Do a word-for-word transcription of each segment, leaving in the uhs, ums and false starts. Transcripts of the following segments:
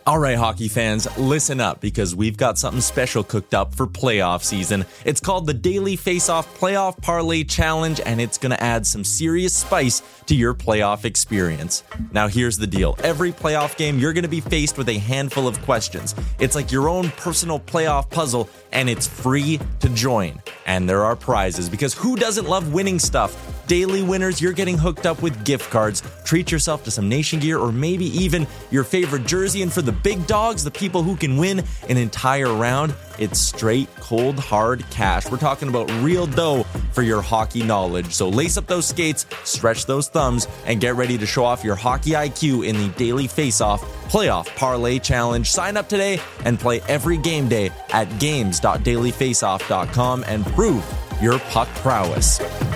All right, hockey fans, listen up because we've got something special cooked up for playoff season. It's called the Daily Face-Off Playoff Parlay Challenge, and it's going to add some serious spice to your playoff experience. Now, here's the deal. Every playoff game, you're going to be faced with a handful of questions. It's like your own personal playoff puzzle, and it's free to join. And there are prizes, because who doesn't love winning stuff? Daily winners, you're getting hooked up with gift cards. Treat yourself to some Nation gear or maybe even your favorite jersey. And for the big dogs, the people who can win an entire round, it's straight, cold, hard cash. We're talking about real dough for your hockey knowledge. So lace up those skates, stretch those thumbs, and get ready to show off your hockey I Q in the Daily Face-Off Playoff Parlay Challenge. Sign up today and play every game day at games dot daily face off dot com and prove your puck prowess.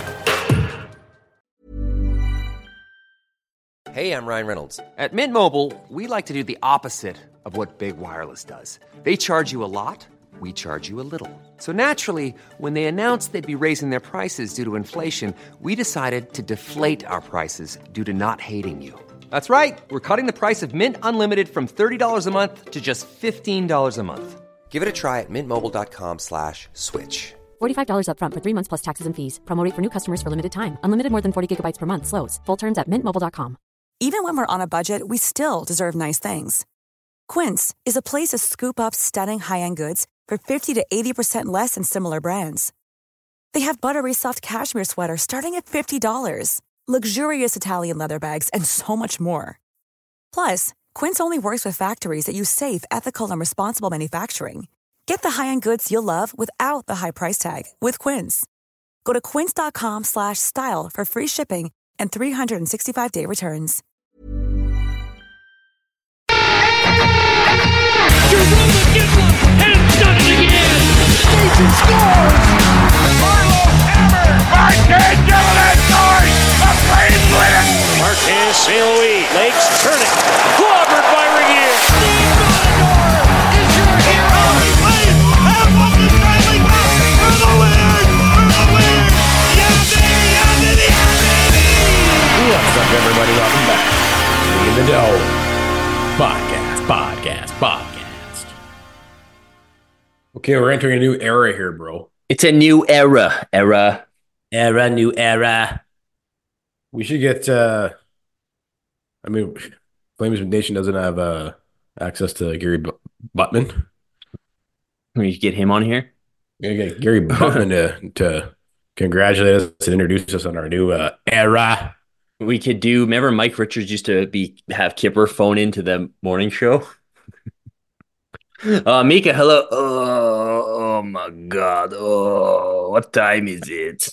Hey, I'm Ryan Reynolds. At Mint Mobile, we like to do the opposite of what Big Wireless does. They charge you a lot, we charge you a little. So naturally, when they announced they'd be raising their prices due to inflation, we decided to deflate our prices due to not hating you. That's right. We're cutting the price of Mint Unlimited from thirty dollars a month to just fifteen dollars a month. Give it a try at mintmobile.com slash switch. forty-five dollars up front for three months plus taxes and fees. Promo rate for new customers for limited time. Unlimited more than forty gigabytes per month slows. Full terms at mint mobile dot com. Even when we're on a budget, we still deserve nice things. Quince is a place to scoop up stunning high-end goods for fifty to eighty percent less than similar brands. They have buttery soft cashmere sweaters starting at fifty dollars, luxurious Italian leather bags, and so much more. Plus, Quince only works with factories that use safe, ethical, and responsible manufacturing. Get the high-end goods you'll love without the high price tag with Quince. Go to quince.com slash style for free shipping and three sixty-five day returns. And done it again! Stacy scores! Marlowe hammer! Marquez Gilliland scores! The Flames win it! Marquez, Saint Louis, legs turning. Clobbered by Regier! Steve Bonador is your hero! The Flames have won the Stanley Cup for the win! For the win! Yandi, Yandi, Yandi! What's up, everybody? Welcome back to In the Dough Podcast, Podcast, Podcast. Okay, we're entering a new era here, bro. It's a new era. Era. Era, new era. We should get, uh, I mean, Flames Nation doesn't have uh, access to Gary B- Buttman. We should get him on here. We gotta get Gary Buttman to, to congratulate us and introduce us on our new uh, era. We could do, remember Mike Richards used to be have Kipper phone into the morning show? Uh, Mika, hello. Oh, oh my God. Oh, what time is it?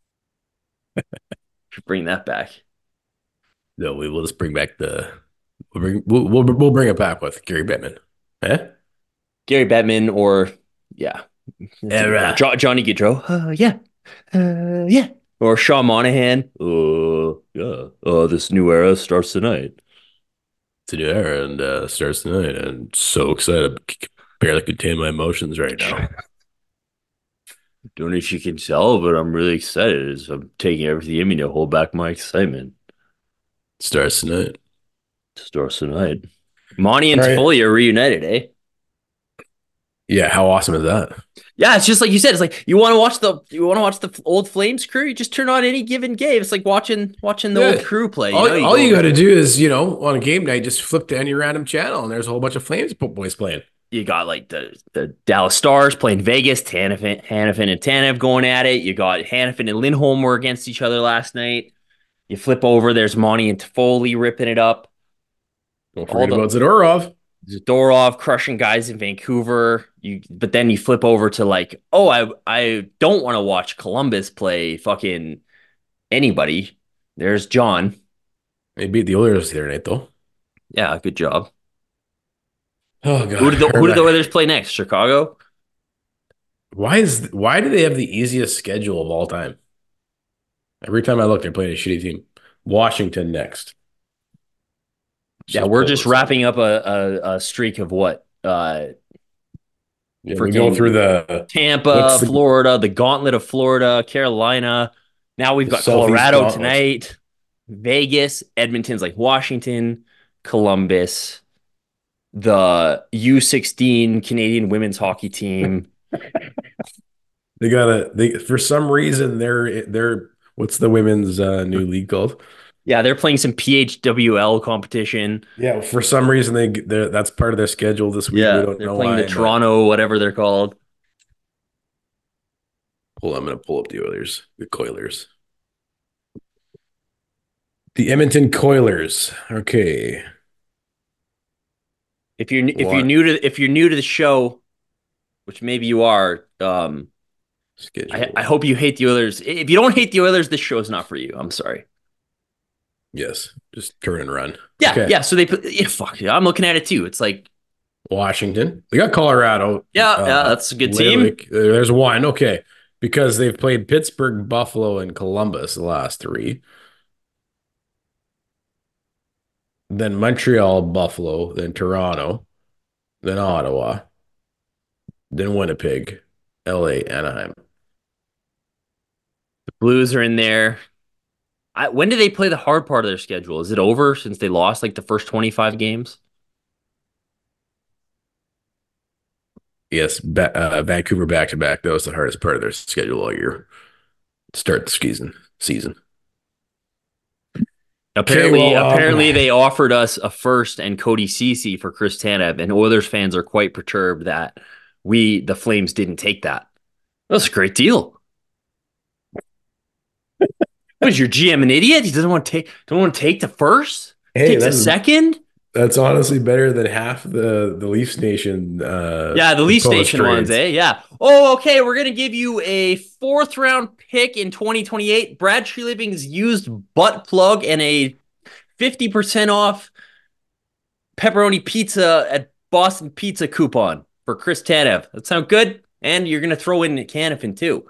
Should bring that back. No, we will just bring back the. We'll bring. We'll we'll, we'll bring it back with Gary Bettman. Eh? Gary Bettman or yeah, Era. Jo- Johnny Gaudreau. Uh, yeah, uh, yeah. Or Sean Monahan. Oh, uh, yeah. Oh, this new era starts tonight. It's a new era and uh, starts tonight. I'm so excited. I can barely contain my emotions right now. Don't know if you can tell, but I'm really excited. As I'm taking everything in me to hold back my excitement. Starts tonight. Starts tonight. Monty and Right. Foley are reunited, eh? Yeah, how awesome is that? Yeah, it's just like you said. It's like you want to watch the you want to watch the old Flames crew. You just turn on any given game. It's like watching watching the Yeah. old crew play. You all know, you all go- you got to do is, you know, on a game night, just flip to any random channel and there's a whole bunch of Flames boys playing. You got like the, the Dallas Stars playing Vegas, Hannafin, Hannafin and Tanev going at it. You got Hannafin and Lindholm were against each other last night. You flip over, there's Monty and Foley ripping it up. Don't All forget the- about Zadorov. Zadorov crushing guys in Vancouver. You, but then you flip over to like, oh, I I don't want to watch Columbus play fucking anybody. There's John. They beat the Oilers the other night, though. Yeah, good job. Oh god. Who did the, Heard who did the that. Oilers play next? Chicago? Why is why do they have the easiest schedule of all time? Every time I look, they're playing a shitty team. Washington next. Yeah, we're just wrapping up a, a, a streak of what? Uh, Yeah, we go freaking through the Tampa, What's the- Florida, the gauntlet of Florida, Carolina. Now we've The got Southeast Colorado Gauntlet. tonight, Vegas, Edmonton's like Washington, Columbus. the U sixteen Canadian women's hockey team. They got a they for some reason they're they're what's the women's uh, new league called? Yeah, they're playing some P H W L competition. Yeah, for some reason they that's part of their schedule this week. Yeah, We don't they're know playing why. the Toronto, whatever they're called. Hold on, I'm gonna pull up the Oilers, the Coilers. The Edmonton Coilers. Okay. If you're if What? you're new to if you're new to the show, which maybe you are, um, I, I hope you hate the Oilers. If you don't hate the Oilers, this show is not for you. I'm sorry. Yes, just turn and run. Yeah, okay. yeah. So they put yeah, fuck yeah. I'm looking at it too. It's like Washington. They got Colorado. Yeah, uh, yeah, that's a good team. Lake. There's one. Okay. Because they've played Pittsburgh, Buffalo, and Columbus the last three. Then Montreal, Buffalo, then Toronto, then Ottawa, then Winnipeg, L A, Anaheim. The Blues are in there. I, when do they play the hard part of their schedule? Is it over since they lost like the first twenty-five games? Yes, ba- uh, Vancouver back to back. That was the hardest part of their schedule all year. Start the season. Season. Apparently, okay, well, apparently um, they offered us a first and Cody Ceci for Chris Tanev, and Oilers fans are quite perturbed that we, the Flames, didn't take that. That was a great deal. What is your G M an idiot? He doesn't want to take. Don't want to take the first. Hey, Takes a that's, second. That's honestly better than half the the Leafs Nation. Uh, yeah, the Leafs Nation trades. ones, eh? Yeah. Oh, okay. We're gonna give you a fourth round pick in twenty twenty-eight. Brad Treliving's used butt plug and a fifty percent off pepperoni pizza at Boston Pizza coupon for Chris Tanev. That sound good? And you're gonna throw in Canifin too.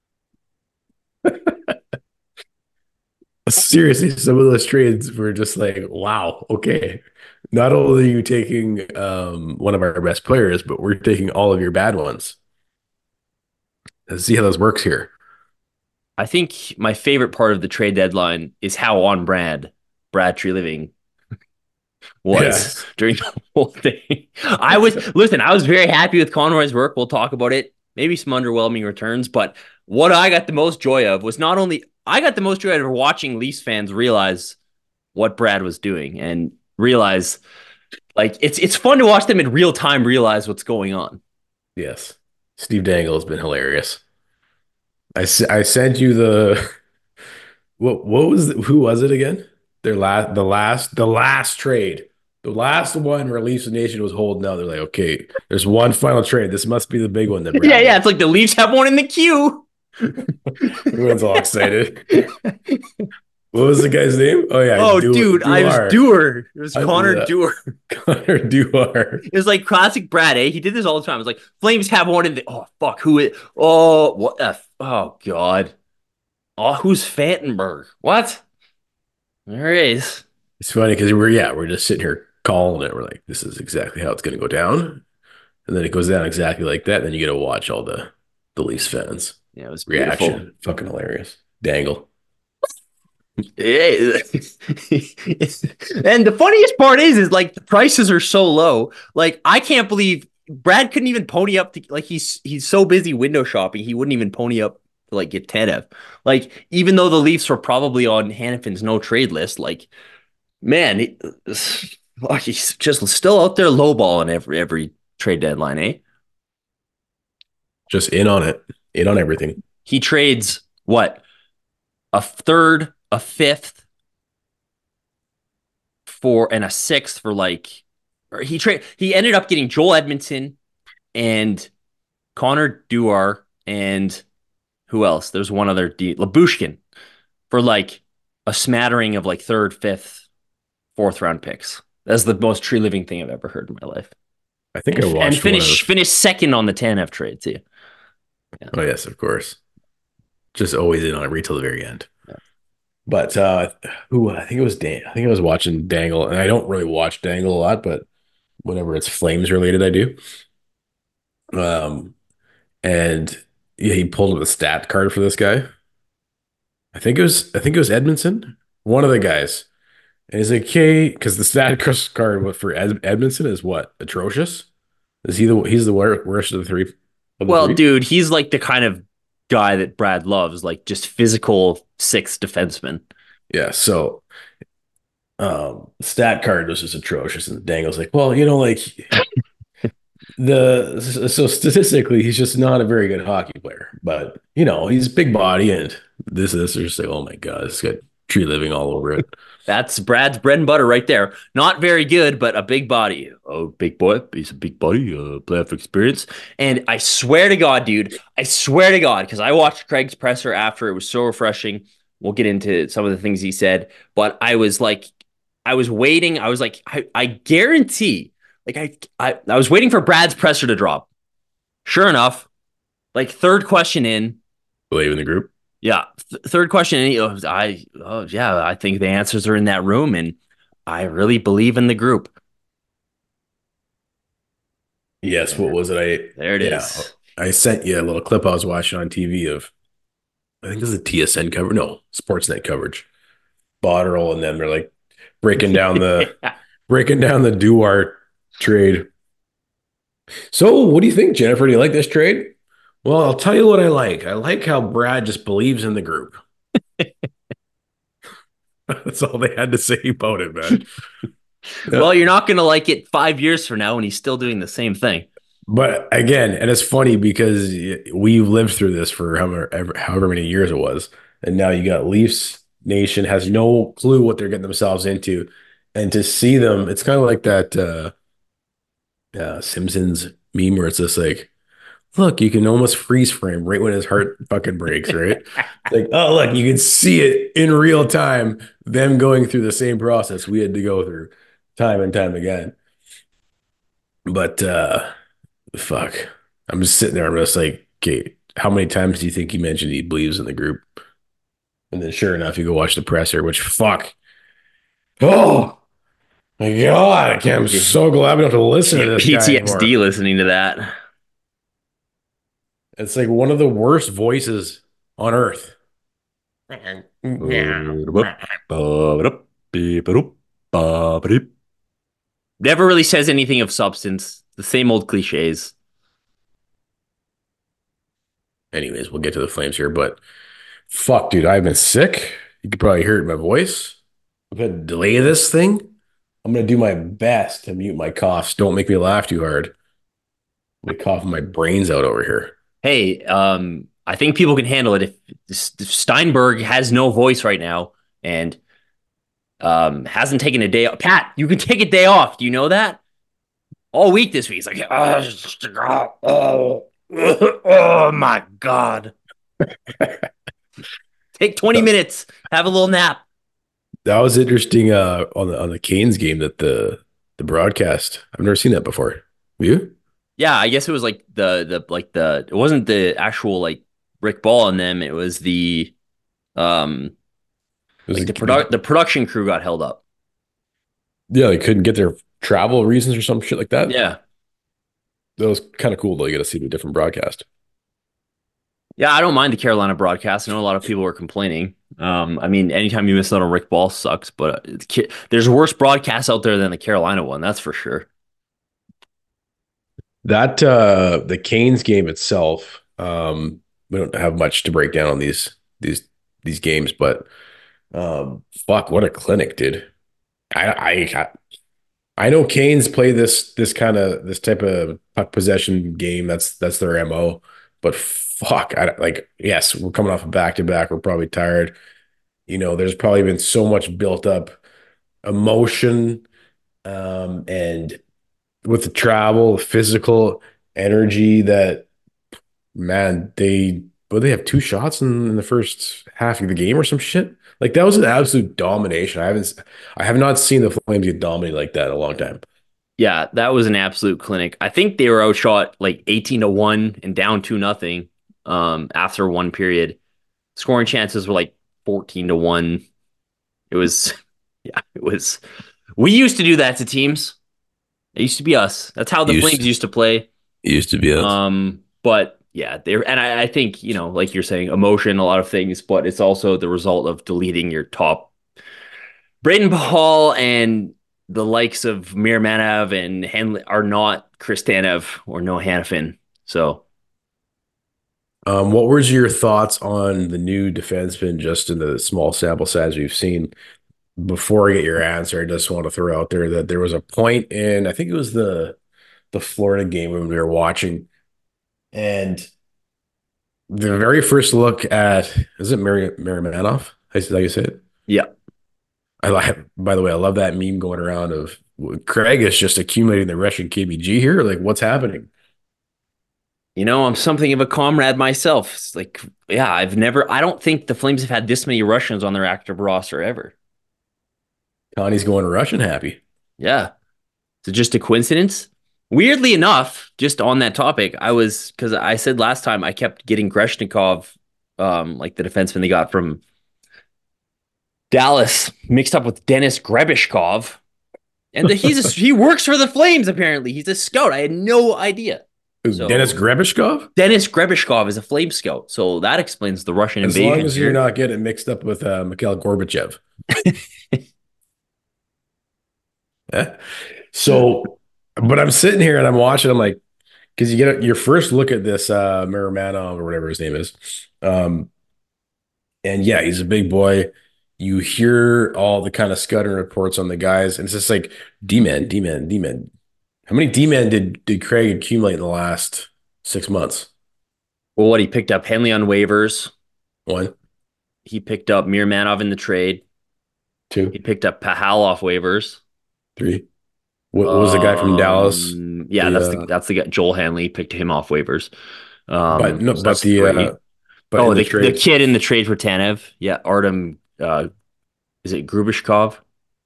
Seriously, some of those trades were just like, wow, okay. Not only are you taking um, one of our best players, but we're taking all of your bad ones. Let's see how this works here. I think my favorite part of the trade deadline is how on brand Brad Treliving was yes. during the whole thing. I was, listen, I was very happy with Conroy's work. We'll talk about it. Maybe some underwhelming returns, but what I got the most joy of was not only, I got the most joy out of watching Leafs fans realize what Brad was doing and realize, like, it's it's fun to watch them in real time realize what's going on. Yes. Steve Dangle has been hilarious. I, I sent you the, what what was, the, who was it again? Their last, the last, the last trade. The last one where Leafs Nation was holding out. They're like, okay, there's one final trade. This must be the big one. That yeah, yeah. It's like the Leafs have one in the queue. Everyone's all excited. What was the guy's name? Oh, yeah. Oh, du- dude, Duar. I was Dewar. It was I Connor was, uh, Dewar. Connor Dewar. It was like classic Brad, eh? He did this all the time. It was like, Flames have one in the... Oh, fuck. Who is... Oh, what the... Oh, God. Oh, who's Fantenberg? What? There he is. It's funny because we're, yeah, we're just sitting here calling it. We're like, this is exactly how it's going to go down. And then it goes down exactly like that. And then you get to watch all the, the Leafs fans. Yeah, it was reaction. Beautiful. Fucking hilarious. Dangle. Yeah. And the funniest part is, is like the prices are so low. Like, I can't believe Brad couldn't even pony up to, like, he's he's so busy window shopping, he wouldn't even pony up to like get Tanev. Like, even though the Leafs were probably on Hanifin's no trade list, like, man, it, like, he's just still out there lowballing every every trade deadline, eh? Just in on it, in on everything. He trades what? A third, a fifth for, and a sixth for like, or he trade. He ended up getting Joel Edmondson and Connor Dewar and who else? There's one other D, Labushkin, for like a smattering of like third, fifth, fourth round picks. That's the most Treliving thing I've ever heard in my life. I think and, I watched and finish finish second on the Tanev trade too. Yeah. Oh yes, of course. Just always in on it right till the very end. Yeah. But uh who I think it was Dan. I think I was watching Dangle, and I don't really watch Dangle a lot, but whenever it's Flames related, I do. Um, and yeah, he pulled up a stat card for this guy. I think it was I think it was Edmondson, one of the guys, And he's like, "Okay," because the stat card for Ed- Edmondson is what? Atrocious. Is he the he's the worst of the three of the Well, three? dude, he's like the kind of guy that Brad loves, like just physical sixth defenseman. Yeah. So, um, stat card was just atrocious, and Dangle's like, "Well, you know, like the so statistically, he's just not a very good hockey player, but you know, he's big body, and this this is just like, oh my god, it's got tree living all over it." That's Brad's bread and butter right there. Not very good, but a big body. Oh, big boy. He's a big body. Uh, playoff experience. And I swear to God, dude, I swear to God, because I watched Craig's presser after. It was so refreshing. We'll get into some of the things he said, but I was like, I was waiting. I was like, I, I guarantee, like, I, I, I was waiting for Brad's presser to drop. Sure enough, like, third question in. Believe in the group. Yeah. Th- third question. I, oh, yeah, I think the answers are in that room, and I really believe in the group. Yes. What was it? I, there it yeah, is. I sent you a little clip I was watching on T V of, I think it was a T S N cover. No, Sportsnet coverage. Botterill and them. They're like breaking down the, yeah. breaking down the Duarte trade. So what do you think, Jennifer? Do you like this trade? Well, I'll tell you what I like. I like how Brad just believes in the group. That's all they had to say about it, man. Well, you're not going to like it five years from now when he's still doing the same thing. But again, and it's funny because we've lived through this for however, however many years it was. And now you got Leafs Nation has no clue what they're getting themselves into. And to see them, it's kind of like that uh, uh, Simpsons meme where it's just like, look, you can almost freeze frame right when his heart fucking breaks, right? Like, oh, look, you can see it in real time, them going through the same process we had to go through time and time again. But uh, fuck, I'm just sitting there. I'm just like, okay, how many times do you think he mentioned he believes in the group? And then sure enough, you go watch the presser, which fuck. Oh, my God. I'm so glad we don't have to listen to this P T S D guy anymore. listening to that. It's like one of the worst voices on earth. Never really says anything of substance. The same old cliches. Anyways, we'll get to the Flames here, but fuck, dude, I've been sick. You could probably hear it in my voice. I'm going to delay this thing. I'm going to do my best to mute my coughs. Don't make me laugh too hard. I'm coughing my brains out over here. Hey, um, I think people can handle it. If, if Steinberg has no voice right now and um, hasn't taken a day off. Pat, you can take a day off. Do you know that? All week this week. He's like, oh, oh, oh my God. Take twenty minutes. Have a little nap. That was interesting uh, on the on the Canes game that the the broadcast. I've never seen that before. Have you? Yeah, I guess it was like the the like the it wasn't the actual like Rick Ball in them. It was the um it was like the produ- the production crew got held up. Yeah, they couldn't get their travel reasons or some shit like that. Yeah, that was kind of cool though. You got to see the different broadcast. Yeah, I don't mind the Carolina broadcast. I know a lot of people were complaining. Um, I mean, anytime you miss out on Rick Ball sucks, but there's worse broadcasts out there than the Carolina one. That's for sure. That uh, the Canes game itself, um, we don't have much to break down on these these these games, but um, fuck, what a clinic, dude! I I I know Canes play this this kind of this type of puck possession game. That's that's their M O. But fuck, I like yes, we're coming off a back to back. We're probably tired. You know, there's probably been so much built up emotion, um, and with the travel, physical energy that man, they but they have two shots in, in the first half of the game or some shit. Like that was an absolute domination. I haven't, I have not seen the Flames get dominated like that in a long time. Yeah, that was an absolute clinic. I think they were outshot like eighteen to one and down two nothing. Um, after one period, scoring chances were like fourteen to one. It was, yeah, it was. We used to do that to teams. It used to be us. That's how the used, Flames used to play. It used to be us. Um, but yeah, there and I, I think, you know, like you're saying, emotion, a lot of things, but it's also the result of deleting your top Braden Pahal and the likes of Mirmanov and Henley are not Chris Tanev or Noah Hanifin. So, Um, what was your thoughts on the new defenseman, just in the small sample size we've seen? Before I get your answer, I just want to throw out there that there was a point in, I think it was the the Florida game when we were watching, and the very first look at, is it Mary Marimanov? Is that how you say it? yeah. I like, by the way, I love that meme going around of Craig is just accumulating the Russian K B G here. Like, what's happening? You know, I'm something of a comrade myself. It's like, yeah, I've never, I don't think the Flames have had this many Russians on their active roster ever. Connie's going Russian happy. Yeah. Is it just a coincidence? Weirdly enough, just on that topic, I was, because I said last time I kept getting Greshnikov, um, like the defenseman they got from Dallas, mixed up with Dennis Grebishkov. And the, he's a, he works for the Flames, apparently. He's a scout. I had no idea. So, Dennis Grebishkov? Dennis Grebishkov is a Flame scout. So that explains the Russian as invasion. As long as here. you're not getting mixed up with uh, Mikhail Gorbachev. Yeah. So, but I'm sitting here and I'm watching. I'm like, because you get a, your first look at this uh, Miramanov or whatever his name is. Um, and yeah, he's a big boy. You hear all the kind of scuttering reports on the guys. And it's just like, D-man, D-man, D-man. How many D-men did, did Craig accumulate in the last six months? Well, what, he picked up Henley on waivers. One. He picked up Mirmanov in the trade. Two. He picked up Pahal off waivers. Three. What, what was the guy from um, Dallas? Yeah, the, that's uh, the that's the guy. Joel Hanley picked him off waivers. Um, but no, so but the uh, but oh, the, the, the kid in the trade for Tanev. Yeah, Artem. Uh, is it Grubishkov?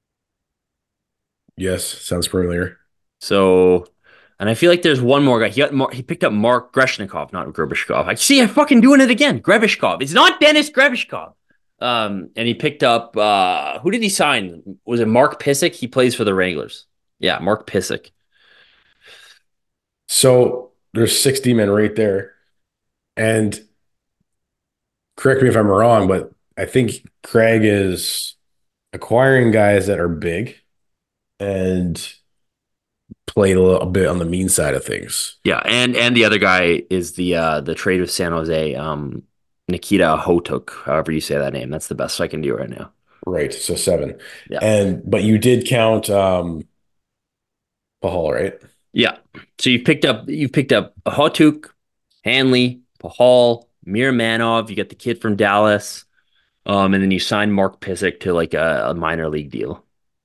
Yes, sounds familiar. So, and I feel like there's one more guy. He got Mar- he picked up Mark Greshnikov, not Grubishkov. I see. I'm fucking doing it again. Grebishkov. It's not Dennis Grebishkov. Um, and he picked up. Uh, who did he sign? Was it Mark Pysyk? He plays for the Wranglers. Yeah, Mark Pysyk. So there's sixty men right there. And correct me if I'm wrong, but I think Craig is acquiring guys that are big and play a little bit on the mean side of things. Yeah, and and the other guy is the uh, the trade with San Jose, um, Nikita Hotuk, however you say that name. That's the best I can do right now. Right, so seven. Yeah. And but you did count um Pahal, right? Yeah. So you picked up you picked up Hotuk, Hanley, Pahal, Mirmanov. You got the kid from Dallas, um, and then you signed Mark Pysyk to like a, a minor league deal.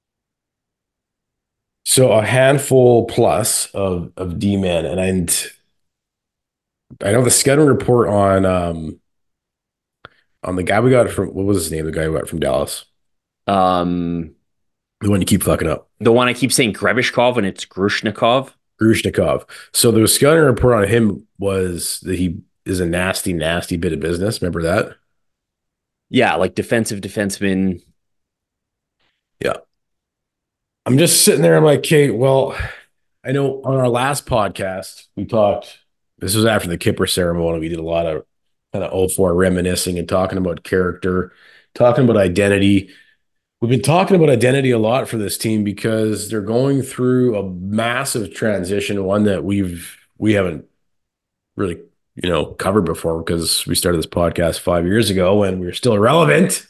So a handful plus of of D-men, and and I know the scouting report on um on the guy we got from, what was his name? The guy we got from Dallas. Um, the one you keep fucking up. The one I keep saying Grebishkov and it's Grushnikov. Grushnikov. So the scouting report on him was that he is a nasty, nasty bit of business. Remember that? Yeah, like defensive defenseman. Yeah. I'm just sitting there. I'm like, okay, well, I know on our last podcast, we talked, this was after the Kipper ceremony. We did a lot of kind of oh four reminiscing and talking about character, talking about identity. We've been talking about identity a lot for this team because they're going through a massive transition, one that we've, we haven't really, you know, covered before because we started this podcast five years ago and we were still irrelevant.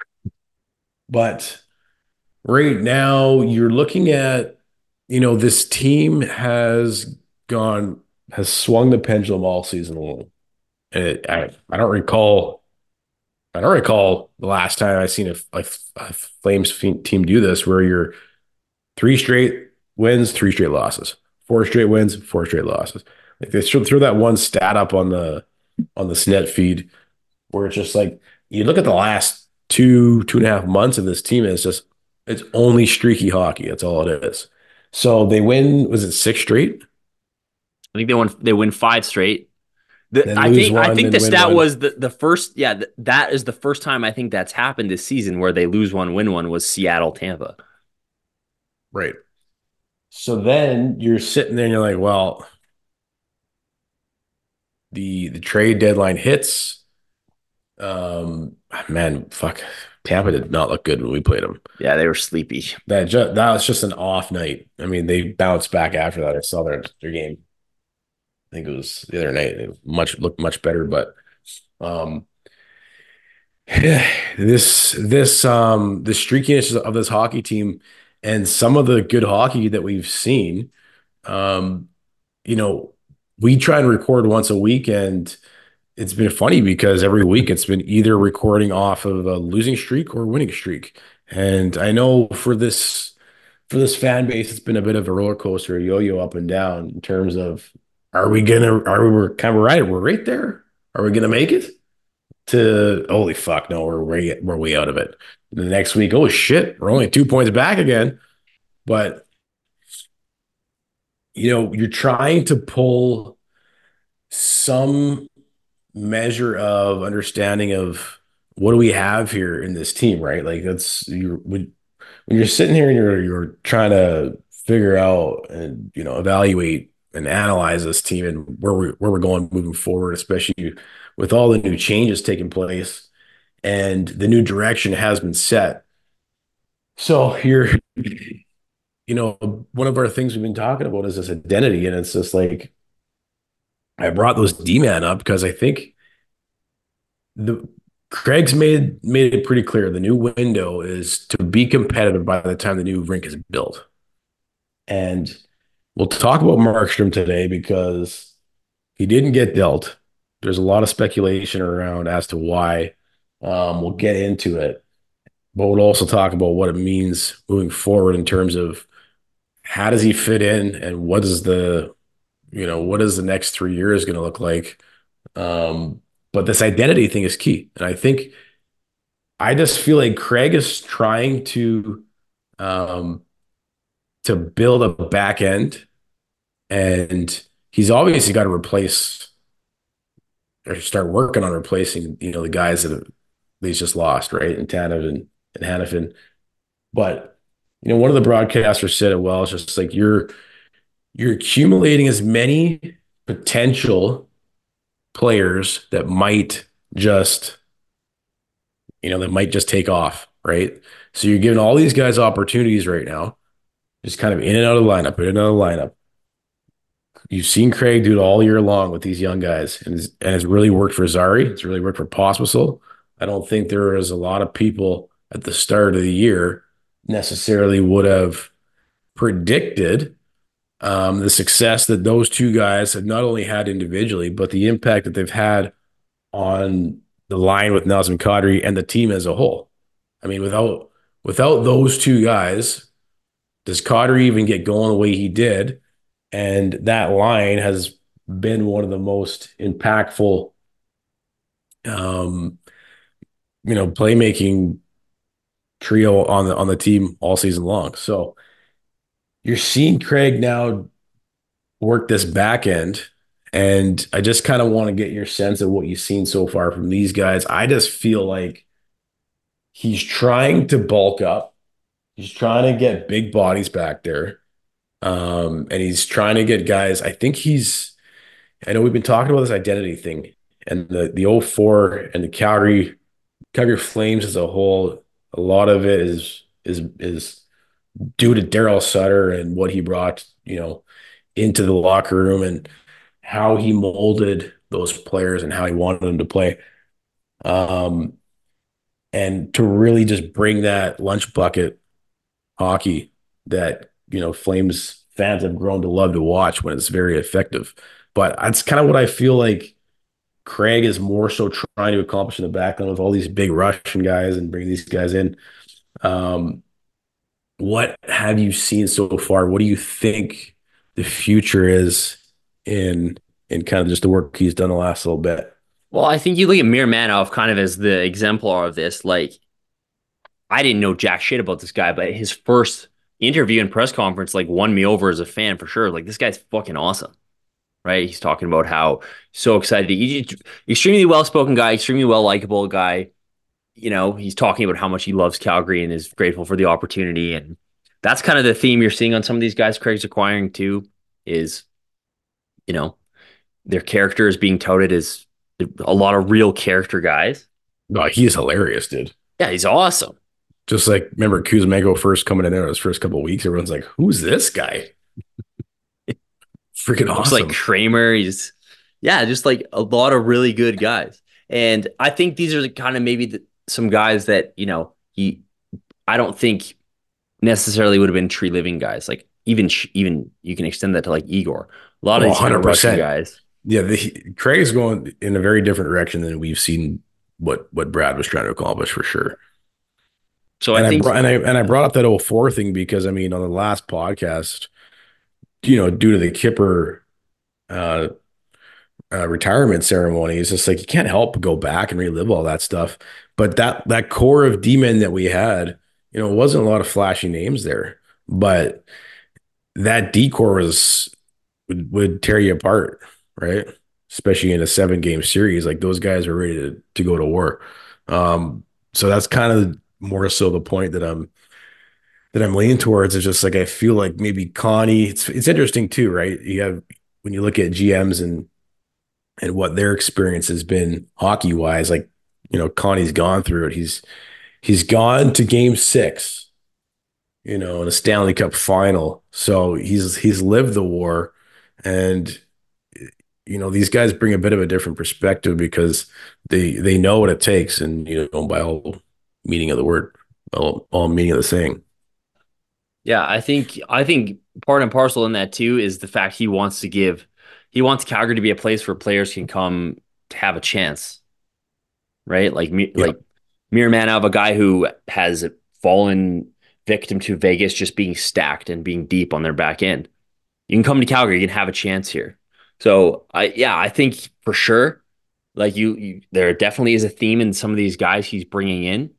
But right now you're looking at, you know, this team has gone, has swung the pendulum all season long. And it, I, I don't recall, I don't recall the last time I've seen a, a, a Flames team do this, where you're three straight wins, three straight losses, four straight wins, four straight losses. Like they throw, throw that one stat up on the on the Snet feed, where it's just like you look at the last two two and a half months of this team, and it's just it's only streaky hockey. That's all it is. So they win. Was it six straight? I think they won. They win five straight. The, I think one, I think the stat one. was the, the first, yeah, th- that is the first time I think that's happened this season where they lose one, win one was Seattle, Tampa. Right. So then you're sitting there and you're like, well, the the trade deadline hits. Um, man, fuck, Tampa did not look good when we played them. Yeah, they were sleepy. That just that was just an off night. I mean, they bounced back after that. I saw their their game. I think it was the other night. It much looked much better, but um, this this um the streakiness of this hockey team and some of the good hockey that we've seen. Um, you know, we try and record once a week, and it's been funny because every week it's been either recording off of a losing streak or winning streak. And I know for this for this fan base, it's been a bit of a roller coaster, a yo-yo up and down in terms of are we gonna are we we're kind of right? We're right there. Are we gonna make it? To holy fuck, no, we're way we're way out of it. The next week, oh shit, we're only two points back again. But you know, you're trying to pull some measure of understanding of what do we have here in this team, right? Like that's you when when you're sitting here and you're you're trying to figure out and you know evaluate and analyze this team and where we where we're going moving forward, especially with all the new changes taking place and the new direction has been set. So you're you know one of our things we've been talking about is this identity, and it's just like I brought those D-man up because I think the Craig's made made it pretty clear the new window is to be competitive by the time the new rink is built. And we'll talk about Markstrom today because he didn't get dealt. There's a lot of speculation around as to why. Um, we'll get into it, but we'll also talk about what it means moving forward in terms of how does he fit in and what is the, you know, what is the next three years going to look like? Um, but this identity thing is key. And I think I just feel like Craig is trying to um, to build a back end, and he's obviously got to replace or start working on replacing, you know, the guys that have, he's just lost, right? And Tanev and, and Hanifin. But, you know, one of the broadcasters said it well. It's just like you're you're accumulating as many potential players that might just, you know, that might just take off, right? So you're giving all these guys opportunities right now, just kind of in and out of the lineup, in and out of the lineup. You've seen Craig do it all year long with these young guys, and it's, and it's really worked for Zari. It's really worked for Pospisil. I don't think there is a lot of people at the start of the year necessarily would have predicted um, the success that those two guys have not only had individually, but the impact that they've had on the line with Nazem Kadri and the team as a whole. I mean, without without those two guys, does Kadri even get going the way he did? And that line has been one of the most impactful, um, you know, playmaking trio on the on the team all season long. So you're seeing Craig now work this back end, and I just kind of want to get your sense of what you've seen so far from these guys. I just feel like he's trying to bulk up. He's trying to get big bodies back there. Um, and he's trying to get guys. I think he's, I know we've been talking about this identity thing and the, the oh four and the Calgary, Calgary Flames as a whole. A lot of it is, is, is due to Daryl Sutter and what he brought, you know, into the locker room and how he molded those players and how he wanted them to play. Um, and to really just bring that lunch bucket hockey that, you know, Flames fans have grown to love to watch when it's very effective. But that's kind of what I feel like Craig is more so trying to accomplish in the backline with all these big Russian guys and bring these guys in. Um, what have you seen so far? What do you think the future is in in kind of just the work he's done the last little bit? Well, I think you look at Mirmanov kind of as the exemplar of this. Like, I didn't know jack shit about this guy, but his first interview and press conference like won me over as a fan for sure. Like, this guy's fucking awesome, right? He's talking about how so excited. He's extremely well-spoken guy, extremely well-likable guy. You know, he's talking about how much he loves Calgary and is grateful for the opportunity. And that's kind of the theme you're seeing on some of these guys Craig's acquiring too, is, you know, their character is being touted as a lot of real character guys. No, he's hilarious, dude. Yeah, he's awesome. Just like, remember Kuzmenko first coming in there his first couple of weeks, everyone's like, who's this guy? Freaking Looks awesome. like Kramer. He's, yeah, just like a lot of really good guys. And I think these are the kind of maybe the, some guys that, you know, he, I don't think necessarily would have been tree living guys. Like even, even you can extend that to like Igor. A lot of Oh, these kind of Russian guys. Yeah, the, Craig is going in a very different direction than we've seen what what Brad was trying to accomplish for sure. So and I think, I brought, and I and I brought up that oh four thing because I mean on the last podcast, you know, due to the Kipper uh, uh, retirement ceremony, it's just like you can't help but go back and relive all that stuff. But that that core of D-men that we had, you know, it wasn't a lot of flashy names there, but that D-core was would, would tear you apart, right? Especially in a seven game series, like those guys are ready to, to go to war. Um, so that's kind of more so the point that I'm that I'm leaning towards is just like I feel like maybe Connie. It's it's interesting too, right? You have when you look at G Ms and and what their experience has been hockey wise, like you know, Connie's gone through it. He's he's gone to game six, you know, in a Stanley Cup final. So he's he's lived the war. And you know, these guys bring a bit of a different perspective because they they know what it takes, and you know, by all meaning of the word, all, all meaning of the saying. yeah, I think, I think part and parcel in that too is the fact he wants to give, he wants Calgary to be a place where players can come to have a chance, right? Like, me, Yeah. like Miromanov, a guy who has fallen victim to Vegas just being stacked and being deep on their back end. You can come to Calgary, you can have a chance here. So I, yeah, I think for sure, like you, you, there definitely is a theme in some of these guys he's bringing in.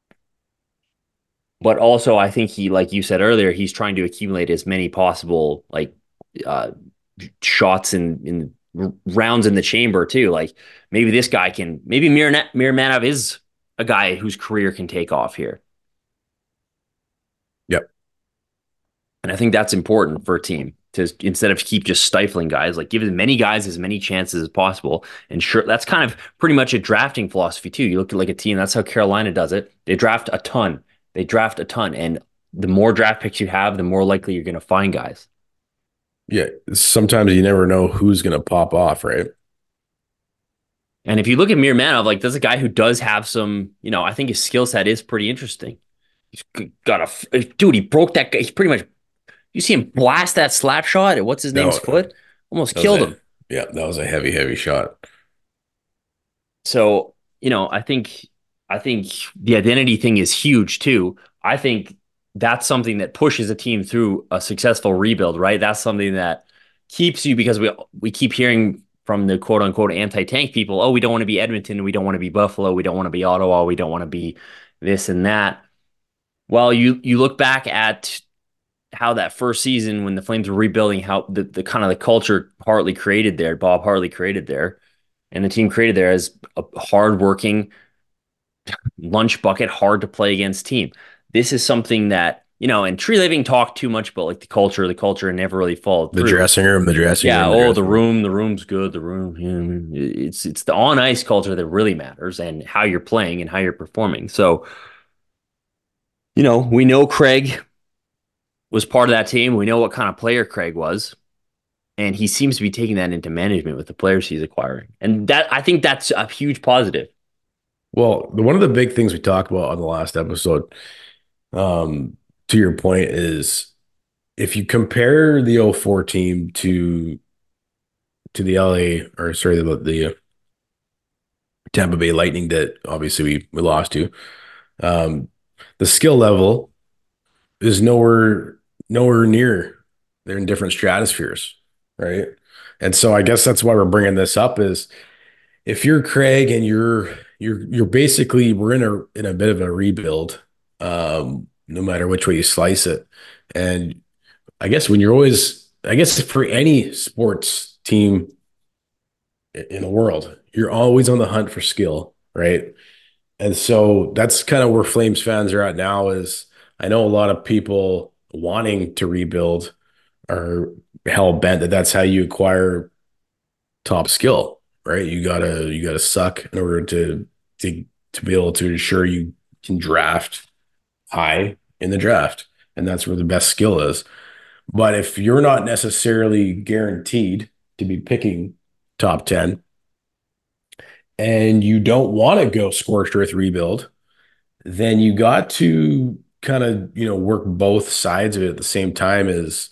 But also, I think he, like you said earlier, he's trying to accumulate as many possible like uh, shots in in r- rounds in the chamber too. Like maybe this guy can, maybe Mir Miromanov is a guy whose career can take off here. Yep. And I think that's important for a team to, instead of keep just stifling guys, like give as many guys as many chances as possible. And sure, that's kind of pretty much a drafting philosophy too. You look at like a team, that's how Carolina does it. They draft a ton. They draft a ton. And the more draft picks you have, the more likely you're going to find guys. Yeah. Sometimes you never know who's going to pop off, right? And if you look at Miromanov, like that's a guy who does have some, you know, I think his skill set is pretty interesting. He's got a, dude, he broke that guy. He's pretty much, you see him blast that slap shot at what's his name's No, foot? Almost killed a, him. Yeah, that was a heavy, heavy shot. So, you know, I think I think the identity thing is huge too. I think that's something that pushes a team through a successful rebuild, right? That's something that keeps you, because we we keep hearing from the quote unquote anti-tank people, oh, we don't want to be Edmonton, we don't want to be Buffalo, we don't want to be Ottawa, we don't want to be this and that. Well, you you look back at how that first season when the Flames were rebuilding, how the, the kind of the culture Hartley created there, Bob Hartley created there, and the team created there as a hardworking, lunch bucket, hard to play against team. This is something that, you know, and Tree Living talked too much about like the culture, the culture, and never really followed through. The dressing room, the dressing yeah, room. Yeah, oh, the the room, the room's good, the room. Yeah, it's it's the on ice culture that really matters, and how you're playing and how you're performing. So, you know, we know Craig was part of that team. We know what kind of player Craig was. And he seems to be taking that into management with the players he's acquiring. And that, I think that's a huge positive. Well, one of the big things we talked about on the last episode, um, to your point, is if you compare the oh four team to to the L A, or sorry, the, the Tampa Bay Lightning that obviously we, we lost to, um, the skill level is nowhere nowhere near. They're in different stratospheres, right? And so I guess that's why we're bringing this up is if you're Craig and you're you're you're basically we're in a in a bit of a rebuild, um, no matter which way you slice it. And I guess when you're always, I guess for any sports team in the world, you're always on the hunt for skill, right? And so that's kind of where Flames fans are at now. Is I know a lot of people wanting to rebuild are hell bent that that's how you acquire top skill, right? You gotta you gotta suck in order to to to be able to ensure you can draft high in the draft. And that's where the best skill is. But if you're not necessarily guaranteed to be picking top ten and you don't want to go scorched earth rebuild, then you got to kind of, you know, work both sides of it at the same time. As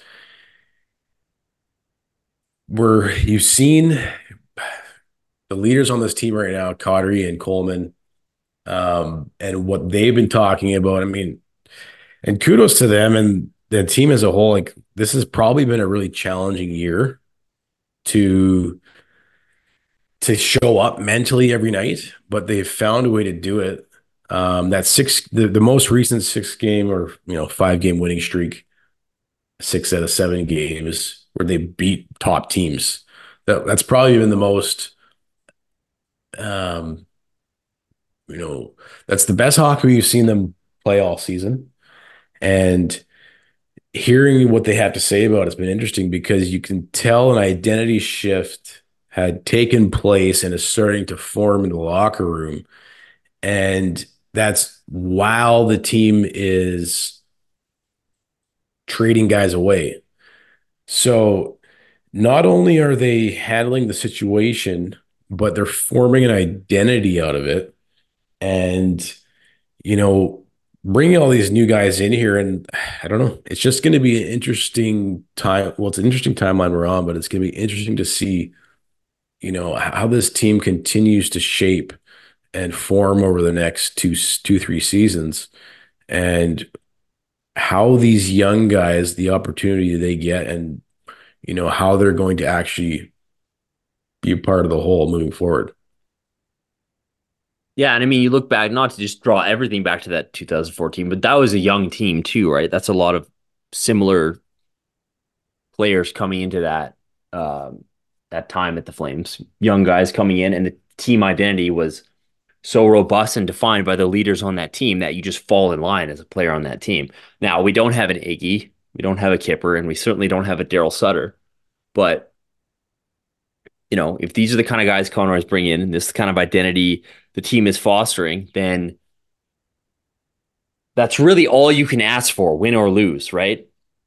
where you've seen the leaders on this team right now, Kadri and Coleman, um, and what they've been talking about. I mean, and kudos to them and the team as a whole. Like, this has probably been a really challenging year to to show up mentally every night, but they've found a way to do it. Um, that six, the, the most recent six game or, you know, five game winning streak, six out of seven games where they beat top teams. That, that's probably been the most, um, you know, that's the best hockey we've seen them play all season. And hearing what they have to say about it has been interesting because you can tell an identity shift had taken place and is starting to form in the locker room. And that's while the team is trading guys away. So not only are they handling the situation, but they're forming an identity out of it. And, you know, bringing all these new guys in here, and I don't know, it's just going to be an interesting time. Well, it's an interesting timeline we're on, but it's going to be interesting to see, you know, how this team continues to shape and form over the next two, two, three seasons, and how these young guys, the opportunity they get, and, you know, how they're going to actually be a part of the whole moving forward. Yeah, and I mean, you look back, not to just draw everything back to that two thousand fourteen, but that was a young team too, right? That's a lot of similar players coming into that um, that time at the Flames. Young guys coming in, and the team identity was so robust and defined by the leaders on that team that you just fall in line as a player on that team. Now, we don't have an Iggy, we don't have a Kipper, and we certainly don't have a Daryl Sutter, but you know, if these are the kind of guys Conroy's bringing in, and this kind of identity the team is fostering, then that's really all you can ask for, win or lose, right?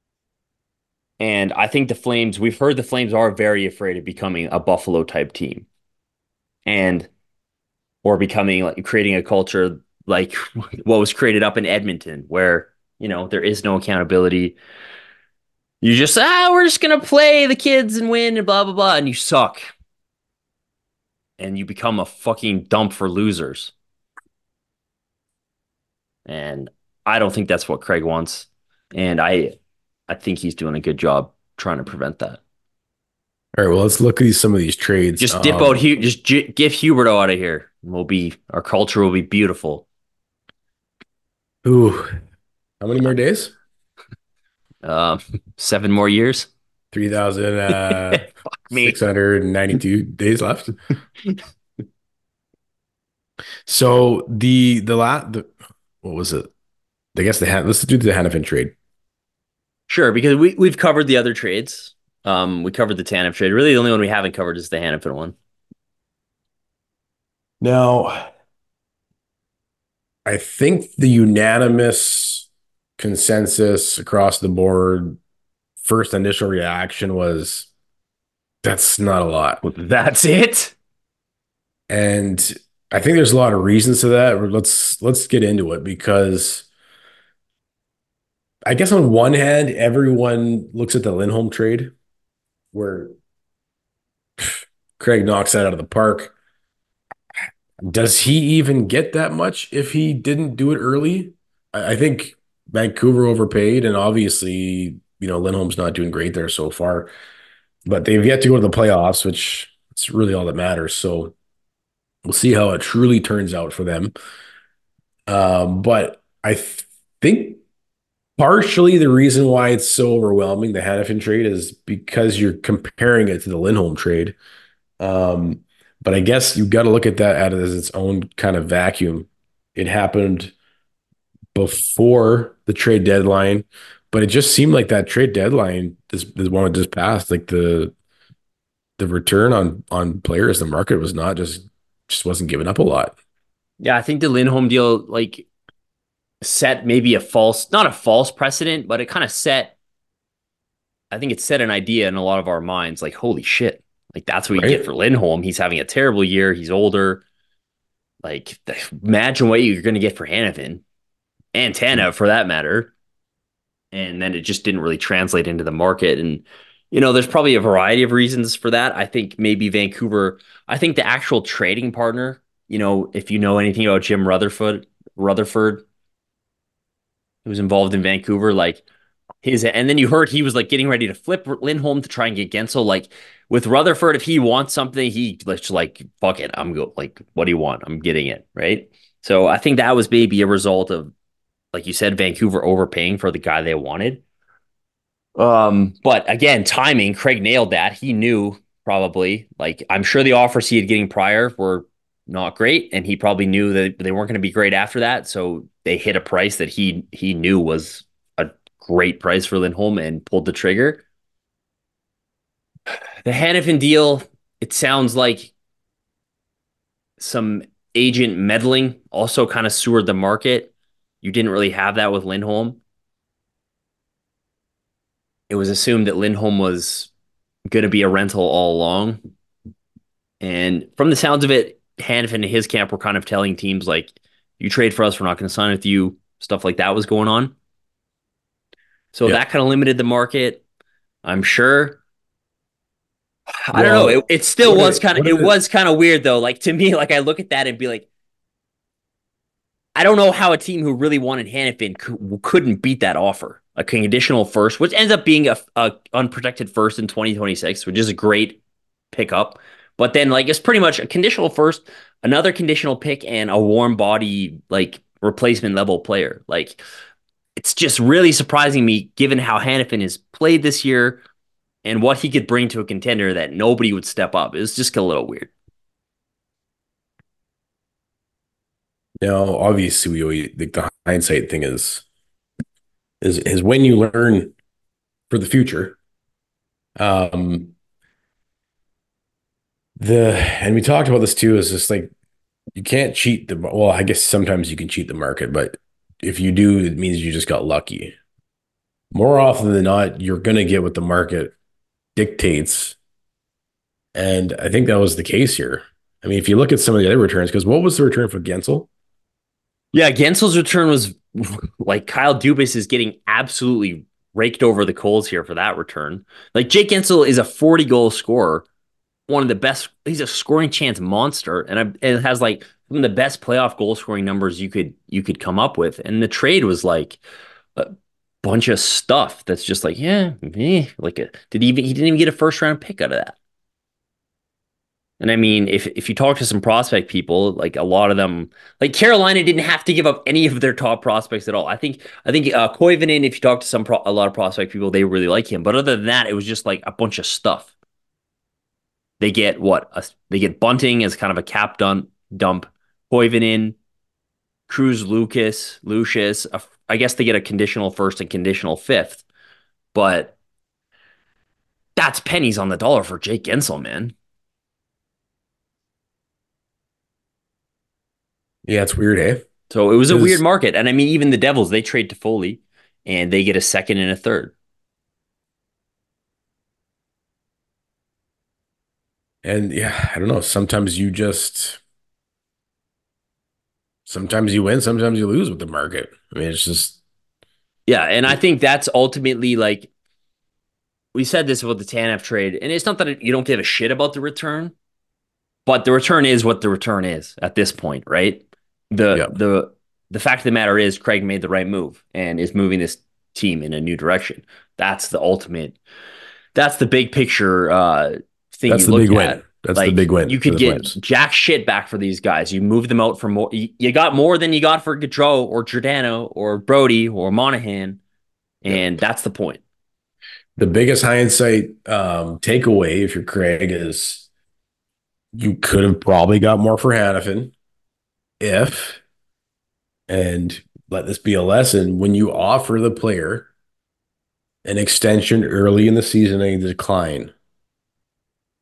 And I think the Flames, we've heard the Flames are very afraid of becoming a Buffalo type team, and or becoming like creating a culture like what was created up in Edmonton, where, you know, there is no accountability. You just, ah, we're just going to play the kids and win and blah, blah, blah. And you suck. And you become a fucking dump for losers. And I don't think that's what Craig wants. And I I think he's doing a good job trying to prevent that. All right, well, let's look at these, some of these trades. Just dip um, out here. Just j- get Huberdeau out of here. We'll be, our culture will be beautiful. Ooh, how many more days? Um, seven more years. three thousand six hundred ninety-two days left. So the the last the, what was it? I guess the let's do the Hanifin trade. Sure, because we we've covered the other trades. Um, we covered the Tanev trade. Really, the only one we haven't covered is the Hanifin one. Now, I think the unanimous consensus across the board, first initial reaction was, that's not a lot. That's it. And I think there's a lot of reasons to that. Let's let's get into it, because I guess on one hand, everyone looks at the Lindholm trade where pff, Craig knocks that out of the park. Does he even get that much if he didn't do it early? I, I think Vancouver overpaid, and obviously, you know, Lindholm's not doing great there so far, but they've yet to go to the playoffs, which is really all that matters. So we'll see how it truly turns out for them. Um, but I th- think partially the reason why it's so overwhelming, the Hanifin trade, is because you're comparing it to the Lindholm trade. Um, but I guess you've got to look at that as its own kind of vacuum. It happened before the trade deadline, but it just seemed like that trade deadline, this, this one that just passed, like the the return on on players, the market was not just just wasn't giving up a lot. Yeah, I think the Lindholm deal like set maybe a false, not a false precedent, but it kind of set, I think it set an idea in a lot of our minds like, holy shit, like that's what you get right? for Lindholm. He's having a terrible year. He's older. Like, imagine what you're going to get for Hanifin and Tanev for that matter. And then it just didn't really translate into the market. And, you know, there's probably a variety of reasons for that. I think maybe Vancouver, I think the actual trading partner, you know, if you know anything about Jim Rutherford, Rutherford, who was involved in Vancouver, like his, and then you heard he was like getting ready to flip Lindholm to try and get Gensel. Like with Rutherford, if he wants something, he just like, fuck it. I'm go like, what do you want? I'm getting it. Right. So I think that was maybe a result of, like you said, Vancouver overpaying for the guy they wanted. Um, but again, timing, Craig nailed that. He knew probably, like, I'm sure the offers he had getting prior were not great, and he probably knew that they weren't going to be great after that. So they hit a price that he he knew was a great price for Lindholm and pulled the trigger. The Hanifin deal, it sounds like some agent meddling also kind of sewered the market. You didn't really have that with Lindholm. It was assumed that Lindholm was going to be a rental all along. And from the sounds of it, Hanifin and his camp were kind of telling teams like, you trade for us, we're not going to sign with you. Stuff like that was going on. So Yeah. that kind of limited the market, I'm sure. I don't know. Well, It, it still was it, kind of, it it, was kind of weird though. Like to me, like I look at that and be like, I don't know how a team who really wanted Hanifin could, couldn't beat that offer. A conditional first, which ends up being a, a unprotected first in twenty twenty-six, which is a great pickup. But then, like, it's pretty much a conditional first, another conditional pick, and a warm body, like, replacement level player. Like, it's just really surprising me, given how Hanifin has played this year and what he could bring to a contender, that nobody would step up. It was just a little weird. you know, obviously, we always, like the hindsight thing is is is when you learn for the future. Um, the and we talked about this too. Is just like you can't cheat the well. I guess sometimes you can cheat the market, but if you do, it means you just got lucky. More often than not, you're gonna get what the market dictates, and I think that was the case here. I mean, if you look at some of the other returns, because what was the return for Gensel? Yeah, Gensel's return was like Kyle Dubas is getting absolutely raked over the coals here for that return. Like Jake Gensel is a forty goal scorer, one of the best. He's a scoring chance monster, and, I, and it has like some of the best playoff goal scoring numbers you could you could come up with. And the trade was like a bunch of stuff that's just like, yeah, eh, like a, did he even he didn't even get a first round pick out of that. And I mean, if if you talk to some prospect people, like a lot of them, like Carolina didn't have to give up any of their top prospects at all. I think I think uh, Koivunen, if you talk to some pro, a lot of prospect people, they really like him. But other than that, it was just like a bunch of stuff. They get what a, they get Bunting as kind of a cap dump, dump. Koivunen, Cruz, Lucas, Lucius. A, I guess they get a conditional first and conditional fifth, but that's pennies on the dollar for Jake Gensel, man. Yeah, it's weird, eh? So it was a weird Because market. And I mean, even the Devils, they trade to Foley and they get a second and a third. and yeah, I don't know. Sometimes you just sometimes you win, sometimes you lose with the market. I mean, it's just Yeah. And I think that's ultimately like, we said this about the Tanev trade, and it's not that you don't give a shit about the return, but the return is what the return is at this point, right? The yeah. the the fact of the matter is Craig made the right move and is moving this team in a new direction. That's the ultimate. That's the big picture uh, thing That's you the look big at. win. That's Like the big win you for could the get Flames. jack shit back for these guys. You move them out for more. You, you got more than you got for Gaudreau or Giordano or Brody or Monahan, Yep. and that's the point. The biggest hindsight um, takeaway, if you're Craig, is you could have probably got more for Hanifin if, and let this be a lesson, when you offer the player an extension early in the season and a decline,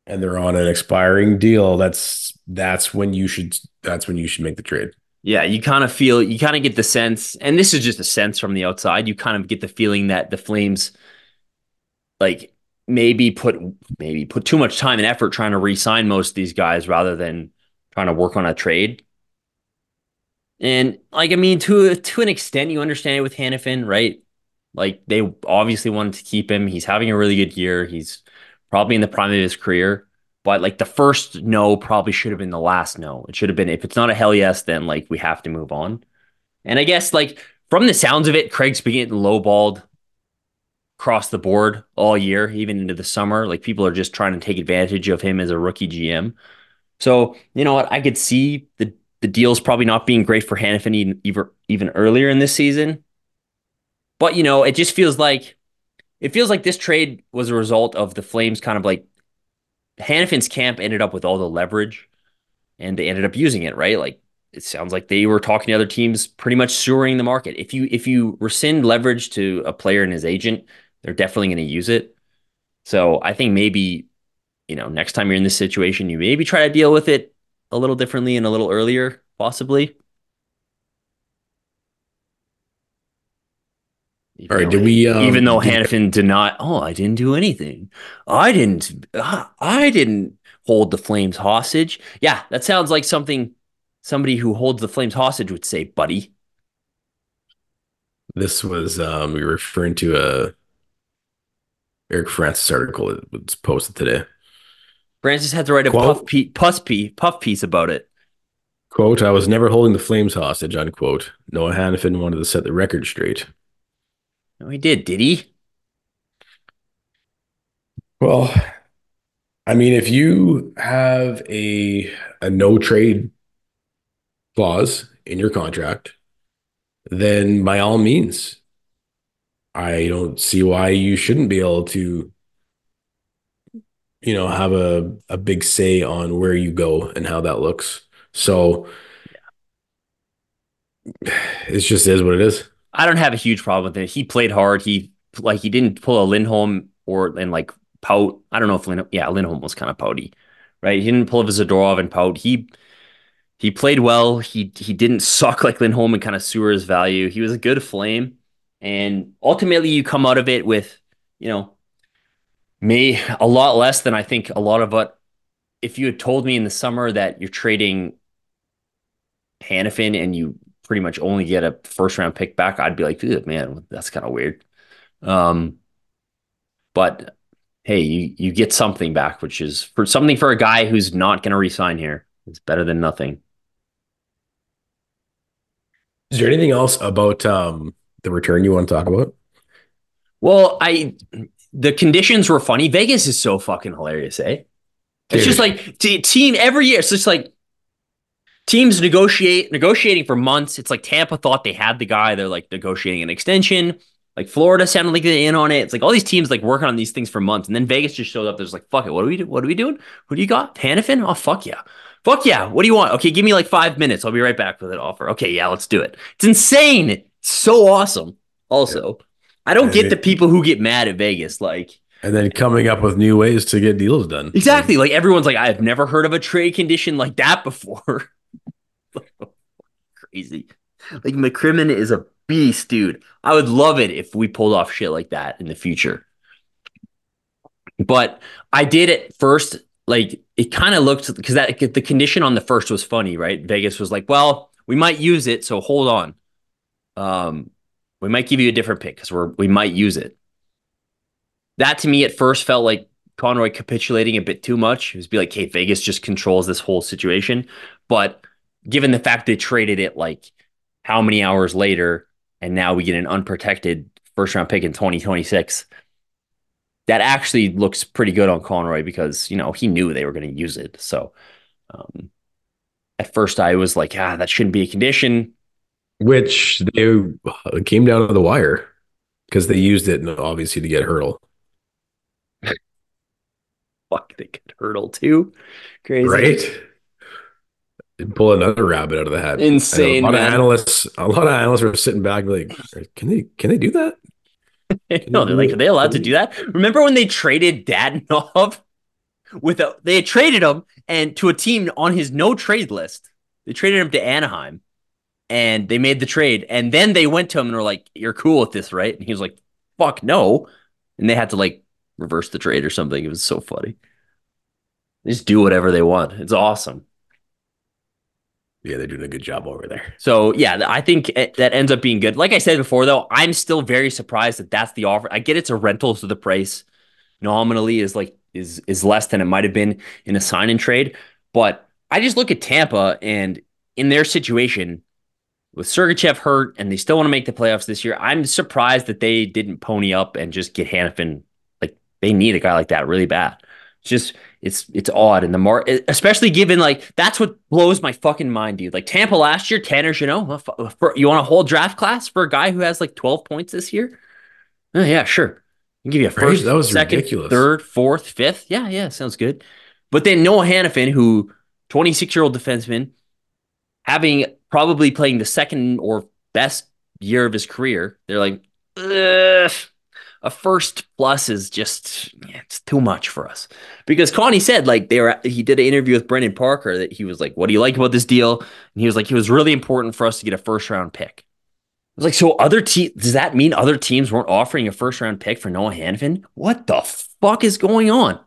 and they're on an expiring deal, that's that's when you should that's when you should make the trade. Yeah, you kind of feel, you kind of get the sense, and this is just a sense from the outside, you kind of get the feeling that the Flames like maybe put maybe put too much time and effort trying to re-sign most of these guys rather than trying to work on a trade. And like, I mean, to to an extent, you understand it with Hanifin, right? Like they obviously wanted to keep him. He's having a really good year. He's probably in the prime of his career. But like the first no probably should have been the last no. It should have been, if it's not a hell yes, then like we have to move on. And I guess like from the sounds of it, Craig's been getting lowballed across the board all year, even into the summer. Like people are just trying to take advantage of him as a rookie G M. So, you know what? I could see the, the deal's probably not being great for Hanifin even, even earlier in this season. But, you know, it just feels like, it feels like this trade was a result of the Flames kind of like, Hanifin's camp ended up with all the leverage and they ended up using it, right? Like it sounds like they were talking to other teams, pretty much sewering the market. If you if you rescind leverage to a player and his agent, they're definitely going to use it. So I think maybe, you know, next time you're in this situation, you maybe try to deal with it a little differently and a little earlier, possibly. Even All right, though, did we? Um, even though did, Hanifin did not, oh, I didn't do anything. I didn't. Uh, I didn't hold the Flames hostage. Yeah, that sounds like something somebody who holds the Flames hostage would say, buddy. this was um, we were referring to a Eric Francis article that was posted today. Francis had to write a Quote, puff, pe- puff, piece, puff piece about it. quote, I was never holding the Flames hostage, unquote. Noah Hanifin wanted to set the record straight. No, he did. Did he? Well, I mean, if you have a a no trade clause in your contract, then by all means, I don't see why you shouldn't be able to, you know, have a, a big say on where you go and how that looks. So it just is what it is. I don't have a huge problem with it. He played hard. He like he didn't pull a Lindholm or and like pout. I don't know if Lindholm, yeah, Lindholm was kind of pouty, right? He didn't pull a Zadorov and pout. He he played well. He he didn't suck like Lindholm and kind of sewer his value. He was a good Flame, and ultimately you come out of it with, you know, may a lot less than I think a lot of what. If you had told me in the summer that you're trading Hanifin and you pretty much only get a first round pick back, I'd be like, man, that's kind of weird. Um, but hey, you you get something back, which is for something for a guy who's not going to resign here. It's better than nothing. Is there anything else about um, the return you want to talk about? Well, I the conditions were funny. Vegas is so fucking hilarious, eh? It's Dude. just like t- team every year. It's just like teams negotiate negotiating for months. It's like Tampa thought they had the guy. They're like negotiating an extension. Like Florida sounded like they're in on it. It's like all these teams like working on these things for months, and then Vegas just shows up. There's like, fuck it. What are we do? What are we doing? Who do you got? Hanifin? Oh fuck yeah, fuck yeah. What do you want? Okay, give me like five minutes. I'll be right back with an offer. Okay, yeah, let's do it. It's insane. It's so awesome. Also, yeah. I don't and get it, the people who get mad at Vegas. Like, and then coming up with new ways to get deals done. Exactly. Like everyone's like, I've never heard of a trade condition like that before. Crazy. Like McCrimmon is a beast, dude. I would love it if we pulled off shit like that in the future. But I did at first, like it kind of looked because that the condition on the first was funny, right? Vegas was like, well, we might use it, so hold on. Um, we might give you a different pick because we're we might use it. That to me at first felt like Conroy capitulating a bit too much. It was be like, hey, Vegas just controls this whole situation. But given the fact they traded it like how many hours later, and now we get an unprotected first round pick in twenty twenty-six, that actually looks pretty good on Conroy because, you know, he knew they were going to use it. So um, at first I was like, ah, that shouldn't be a condition. Which they came down to the wire because they used it obviously to get Hurdle. Fuck, they could Hurdle too. Crazy. Right? Pull another rabbit out of the hat. Insane, a lot man. Of analysts, a lot of analysts were sitting back like, can they can they do that? No, they're like, are they allowed to do that? Remember when they traded Dadonov? with a, they had traded him and to a team on his no trade list. They traded him to Anaheim and they made the trade. And then they went to him and were like, "You're cool with this, right?" And he was like, "Fuck no." And they had to like reverse the trade or something. It was so funny. They just do whatever they want. It's awesome. Yeah, they're doing a good job over there. So, yeah, I think it, that ends up being good. Like I said before, though, I'm still very surprised that that's the offer. I get it's a rental, so the price nominally is like is is less than it might have been in a sign and trade. But I just look at Tampa and in their situation with Sergachev hurt and they still want to make the playoffs this year. I'm surprised that they didn't pony up and just get Hanifin. Like they need a guy like that really bad. It's just it's it's odd in the market, especially given like that's what blows my fucking mind, dude. Like Tampa last year, Tanner Jeannot, you want a whole draft class for a guy who has like twelve points this year? Oh, yeah, sure. I'll give you a first, right? That was second, ridiculous. Third, fourth, fifth. Yeah, yeah, sounds good. But then Noah Hanifin, who twenty-six-year-old defenseman, having probably playing the second or best year of his career, they're like, ugh. A first plus is just yeah, it's too much for us because Connie said like they were he did an interview with Brendan Parker that he was like, "What do you like about this deal?" And he was like, "It was really important for us to get a first round pick." I was like, "So other teams? Does that mean other teams weren't offering a first round pick for Noah Hanifin? What the fuck is going on?"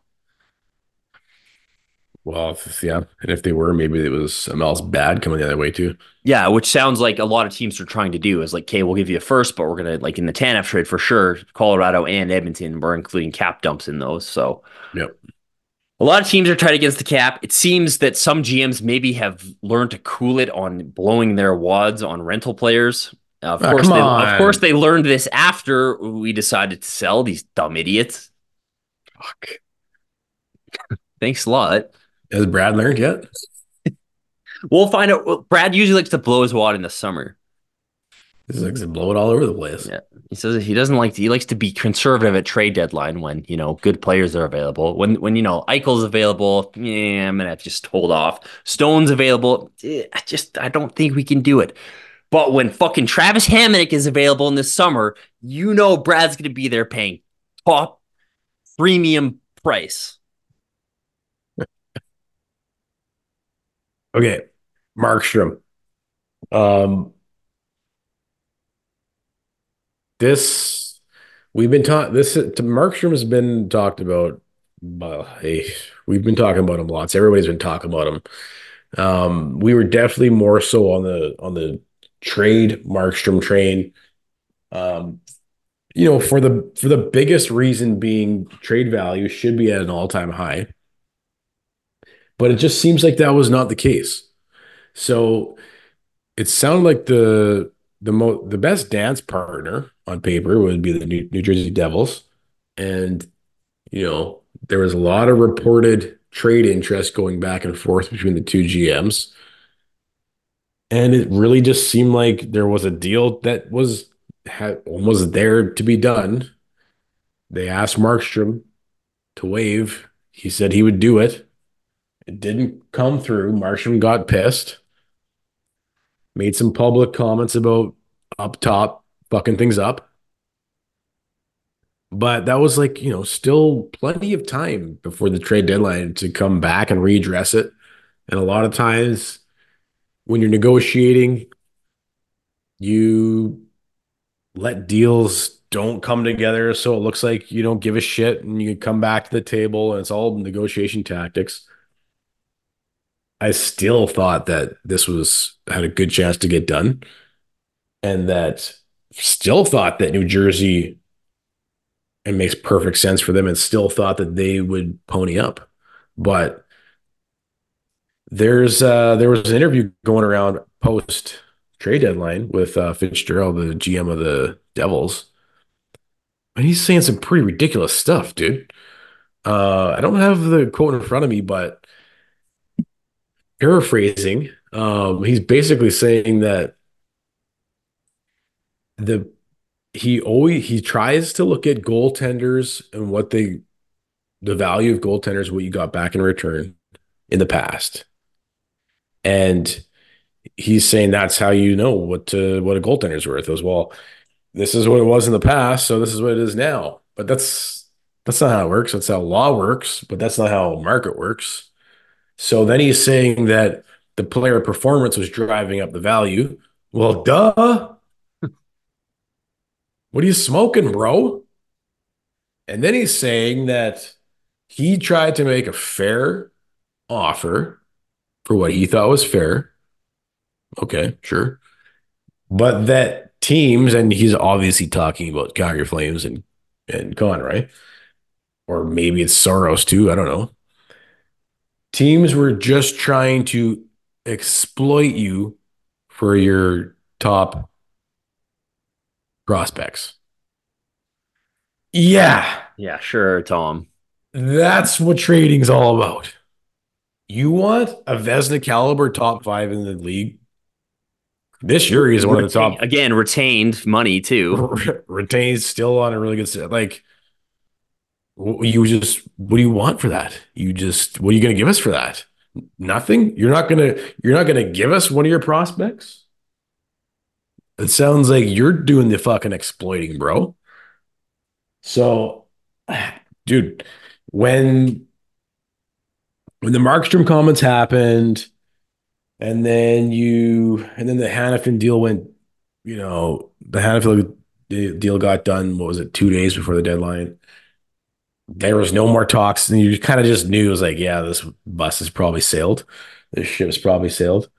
Well, yeah, and if they were, maybe it was something else bad coming the other way too. Yeah, which sounds like a lot of teams are trying to do is like, okay, we'll give you a first, but we're gonna like in the Tanev trade for sure. Colorado and Edmonton, we're including cap dumps in those. So, yep, a lot of teams are tight against the cap. It seems that some G Ms maybe have learned to cool it on blowing their wads on rental players. Uh, of oh, course, they, of course, they learned this after we decided to sell these dumb idiots. Fuck. Thanks a lot. Has Brad learned yet? We'll find out. Brad usually likes to blow his wad in the summer. He likes to blow it all over the place. Yeah, he says he doesn't like to, he likes to be conservative at trade deadline when you know good players are available. When when you know Eichel's available, yeah, I'm gonna have to just hold off. Stone's available, eh, I just I don't think we can do it. But when fucking Travis Hamonic is available in the summer, you know Brad's gonna be there paying top premium price. Okay, Markstrom. Um, this we've been talking. This Markstrom has been talked about. Well, hey, we've been talking about him lots. Everybody's been talking about him. Um, we were definitely more so on the on the trade Markstrom train. Um, you know, for the for the biggest reason being trade value should be at an all time high. But it just seems like that was not the case. So it sounded like the the mo- the best dance partner on paper would be the New, New Jersey Devils. And, you know, there was a lot of reported trade interest going back and forth between the two G Ms. And it really just seemed like there was a deal that was had, almost there to be done. They asked Markstrom to waive. He said he would do it. It didn't come through. Markstrom got pissed. Made some public comments about up top fucking things up. But that was like, you know, still plenty of time before the trade deadline to come back and redress it. And a lot of times when you're negotiating, you let deals don't come together. So it looks like you don't give a shit and you come back to the table and it's all negotiation tactics. I still thought that this was had a good chance to get done, and that still thought that New Jersey, it makes perfect sense for them, and still thought that they would pony up. But there's uh, there was an interview going around post trade deadline with uh, Fitzgerald, the G M of the Devils, and he's saying some pretty ridiculous stuff, dude. Uh, I don't have the quote in front of me, but paraphrasing, um, he's basically saying that the he always he tries to look at goaltenders and what they the value of goaltenders, what you got back in return in the past, and he's saying that's how you know what to, what a goaltender's worth. As well, this is what it was in the past, so this is what it is now. But that's That's not how it works. That's how law works, but that's not how market works. So then he's saying that the player performance was driving up the value. Well, duh. What are you smoking, bro? And then he's saying that he tried to make a fair offer for what he thought was fair. Okay, sure. But that teams, and he's obviously talking about Calgary Flames and, and Conroy, or maybe it's Soros too. I don't know. Teams were just trying to exploit you for your top prospects. Yeah. Yeah, sure, Tom. That's what trading's all about. You want a Vezina caliber top five in the league? This year he's one of the top. Again, retained money too. Retained, still on a really good set. Like, you just, what do you want for that? You just, what are you going to give us for that? Nothing? You're not going to, you're not going to give us one of your prospects? It sounds like you're doing the fucking exploiting, bro. So, dude, when when the Markstrom comments happened, and then you, and then the Hanifin deal went, you know, the Hanifin deal got done. What was it? Two days before the deadline. There was no more talks, and you kind of just knew it was like, yeah, this bus is probably sailed. This ship's probably sailed.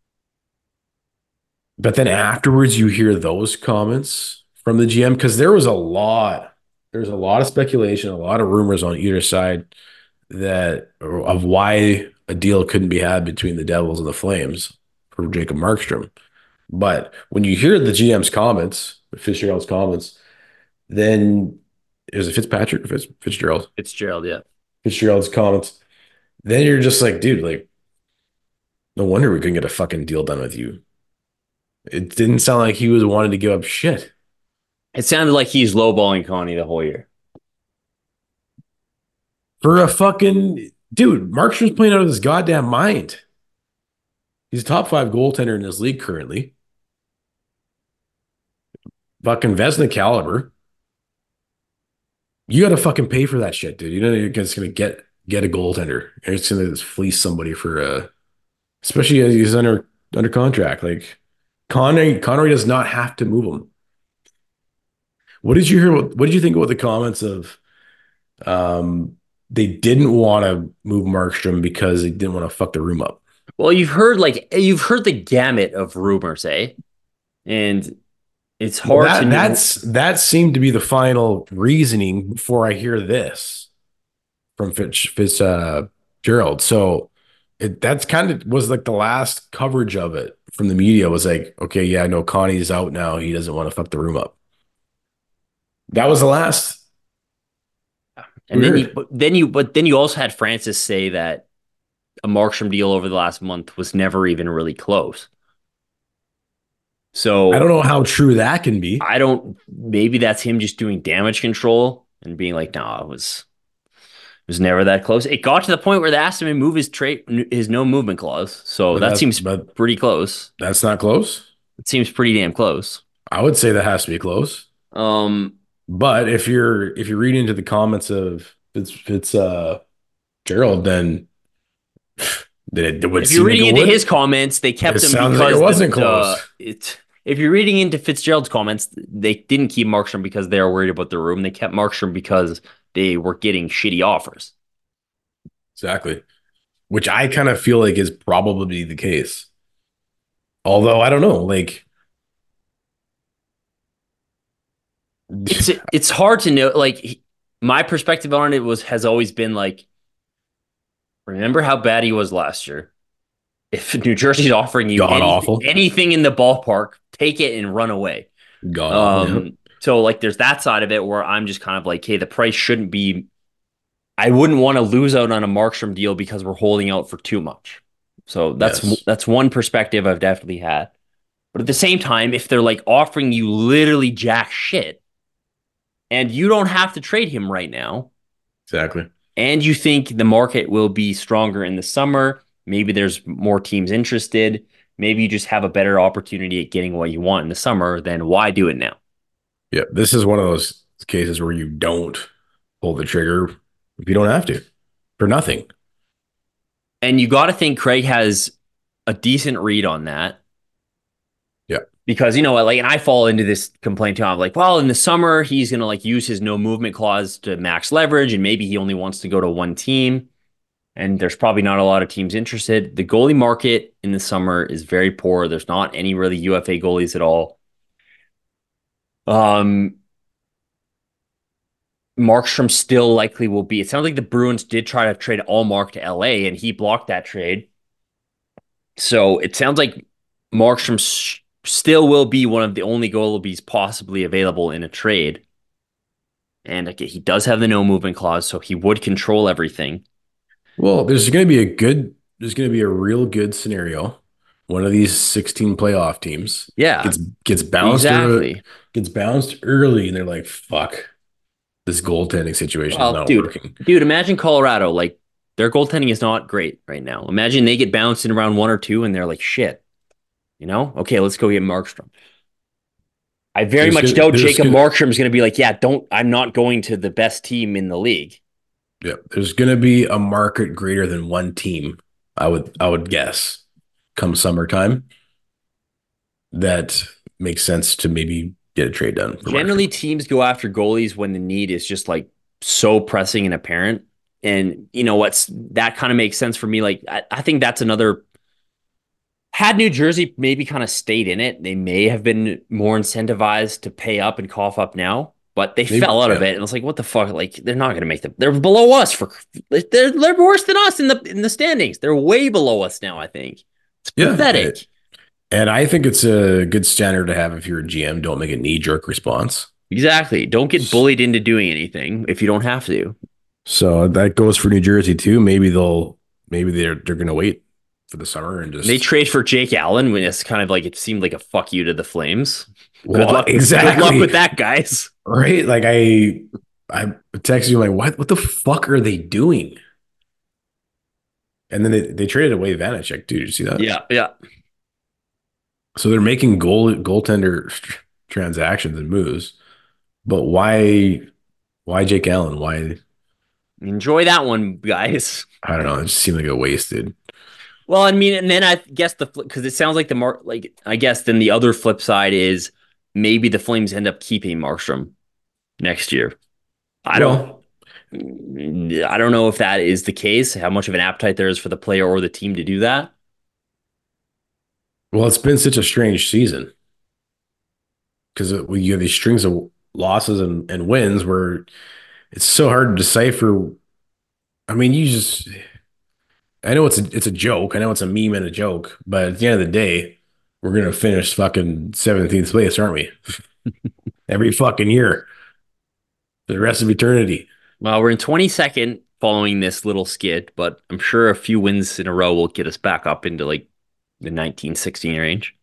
But then afterwards, you hear those comments from the G M, because there was a lot, there's a lot of speculation, a lot of rumors on either side that of why a deal couldn't be had between the Devils and the Flames for Jacob Markstrom. But when you hear the G M's comments, Fitzgerald's comments, then is it Fitzpatrick or Fitz, Fitzgerald? Fitzgerald, yeah. Fitzgerald's comments. Then you're just like, dude, like, no wonder we couldn't get a fucking deal done with you. It didn't sound like he was wanting to give up shit. It sounded like he's lowballing Connie the whole year. For a fucking dude, Markstrom's playing out of his goddamn mind. He's a top five goaltender in this league currently. Fucking Vezina caliber. You got to fucking pay for that shit, dude. You know you're just gonna get get a goaltender. You're just gonna fleece somebody for a, especially as he's under under contract. Like Connery, Connery does not have to move him. What did you hear? What, what did you think about the comments of? Um, they didn't want to move Markstrom because they didn't want to fuck the room up. Well, you've heard like you've heard the gamut of rumors, eh? And it's hard well, that, to know. That's that seemed to be the final reasoning before I hear this from Fitz Fitzgerald. Uh, so it that's kind of was like the last coverage of it from the media was like, okay, yeah, no, Connie's out now. He doesn't want to fuck the room up. That was the last. And Weird. then you, but then you, but then you also had Francis say that a Markstrom deal over the last month was never even really close. So I don't know how true that can be. I don't. Maybe that's him just doing damage control and being like, "No, nah, it was, it was never that close." It got to the point where they asked him to move his trade, his no movement clause. So but that seems pretty close. That's not close. It seems pretty damn close. I would say that has to be close. Um. But if you're if you read into the comments of Fitz, Fitz uh, Gerald, then did it, would if you're reading into his comments, they kept it him sounds because like it wasn't the, close. Uh, it, if you're reading into Fitzgerald's comments, they didn't keep Markstrom because they were worried about the room. They kept Markstrom because they were getting shitty offers. Exactly, which I kind of feel like is probably the case. Although I don't know, like. It's it's hard to know. Like my perspective on it was has always been like, remember how bad he was last year. If New Jersey's offering you anything, anything in the ballpark, take it and run away. God um, awful, yeah. So like, there's that side of it where I'm just kind of like, hey, the price shouldn't be. I wouldn't want to lose out on a Markstrom deal because we're holding out for too much. So that's yes. that's one perspective I've definitely had. But at the same time, if they're like offering you literally jack shit. And you don't have to trade him right now. Exactly. And you think the market will be stronger in the summer. Maybe there's more teams interested. Maybe you just have a better opportunity at getting what you want in the summer. Then why do it now? Yeah, this is one of those cases where you don't pull the trigger if you don't have to for nothing. And you got to think Craig has a decent read on that. Yeah. Because, you know, like, and I fall into this complaint too. I'm like, well, in the summer, he's going to like use his no movement clause to max leverage, and maybe he only wants to go to one team. And there's probably not a lot of teams interested. The goalie market in the summer is very poor. There's not any really U F A goalies at all. Um, Markstrom still likely will be. It sounds like the Bruins did try to trade Allmark to L A, and he blocked that trade. So it sounds like Markstrom sh- still will be one of the only goalies possibly available in a trade. And okay, he does have the no movement clause, so he would control everything. Well, there's going to be a good, there's going to be a real good scenario. One of these sixteen playoff teams, yeah, gets gets bounced exactly. early, gets bounced early, and they're like, "Fuck, this goaltending situation well, is not dude, working." Dude, imagine Colorado. Like, their goaltending is not great right now. Imagine they get bounced in round one or two, and they're like, "Shit, you know, okay, let's go get Markstrom." I very there's much gonna, doubt Jacob gonna, Markstrom is going to be like, "Yeah, don't. I'm not going to the best team in the league." Yeah, there's going to be a market greater than one team. I would, I would guess, come summertime, that makes sense to maybe get a trade done. Generally, teams go after goalies when the need is just like so pressing and apparent. And you know what's that kind of makes sense for me. Like I, I think that's another. Had New Jersey maybe kind of stayed in it, they may have been more incentivized to pay up and cough up now. But they maybe, fell out yeah. of it, and it's like, what the fuck? Like, they're not going to make them. They're below us for. They're they're worse than us in the in the standings. They're way below us now. I think it's yeah, pathetic. It, and I think it's a good standard to have if you're a G M. Don't make a knee jerk response. Exactly. Don't get bullied into doing anything if you don't have to. So that goes for New Jersey too. Maybe they'll. Maybe they're they're going to wait for the summer and just. They trade for Jake Allen when it's kind of like it seemed like a fuck you to the Flames. Good well, luck. Exactly. Good luck with that, guys. Right? Like I, I texted you like, what? What the fuck are they doing? And then they, they traded away Vanacek. Dude, did you see that? Yeah, yeah. So they're making goal goaltender transactions and moves, but why? Why Jake Allen? Why? Enjoy that one, guys. I don't know. It just seemed like a wasted. Well, I mean, and then I guess the because it sounds like the mark like I guess then the other flip side is maybe the Flames end up keeping Markstrom next year. I well, don't I don't know if that is the case, how much of an appetite there is for the player or the team to do that. Well, it's been such a strange season because you have these strings of losses and, and wins where it's so hard to decipher. I mean, you just I know it's a, it's a joke. I know it's a meme and a joke, but at the end of the day, we're going to finish fucking seventeenth place, aren't we? Every fucking year for the rest of eternity. Well, we're in twenty-second following this little skid, but I'm sure a few wins in a row will get us back up into like the nineteen sixteen range.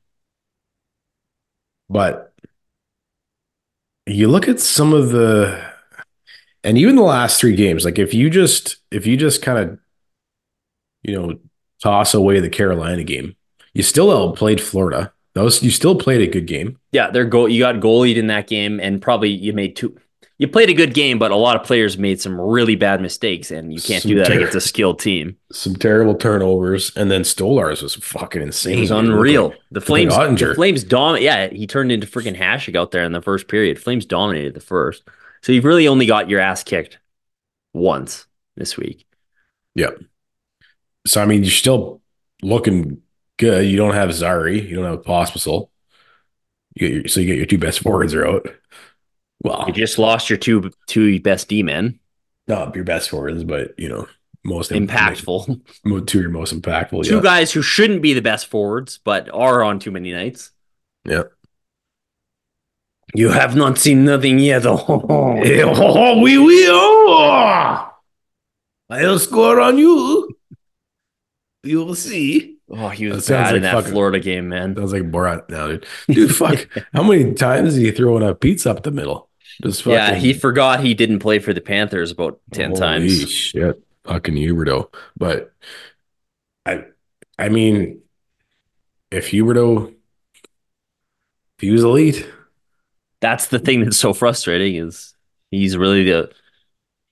But you look at some of the, and even the last three games, like if you just, if you just kind of, you know, toss away the Carolina game, you still outplayed Florida. That was, you still played a good game. Yeah, their goal. You got goalied in that game, and probably you made two. You played a good game, but a lot of players made some really bad mistakes, and you can't some do that ter- against a skilled team. Some terrible turnovers, and then Stolarz was fucking insane. It was unreal. Like, the Flames, like the Flames dominated. Yeah, he turned into freaking Hasek out there in the first period. Flames dominated the first, so you've really only got your ass kicked once this week. Yep. So, I mean, you're still looking good. You don't have Zari. You don't have Pospisil. You get your, so you get your two best forwards are out. Well, you just lost your two two best D-men. Not your best forwards, but, you know, most impactful. Impactful. Two of your most impactful. Two yeah. guys who shouldn't be the best forwards, but are on too many nights. Yeah. You have not seen nothing yet. Oh, we will. I'll score on you. You will see. Oh, he was that bad like in that fucking, Florida game, man. That was like Borat now, dude. Dude, fuck. How many times did he throw in a pizza up the middle? Just fucking... Yeah, he forgot he didn't play for the Panthers about ten Holy times. Shit. Fucking Huberto. But I I mean, if Huberto if he was elite. That's the thing that's so frustrating is he's really the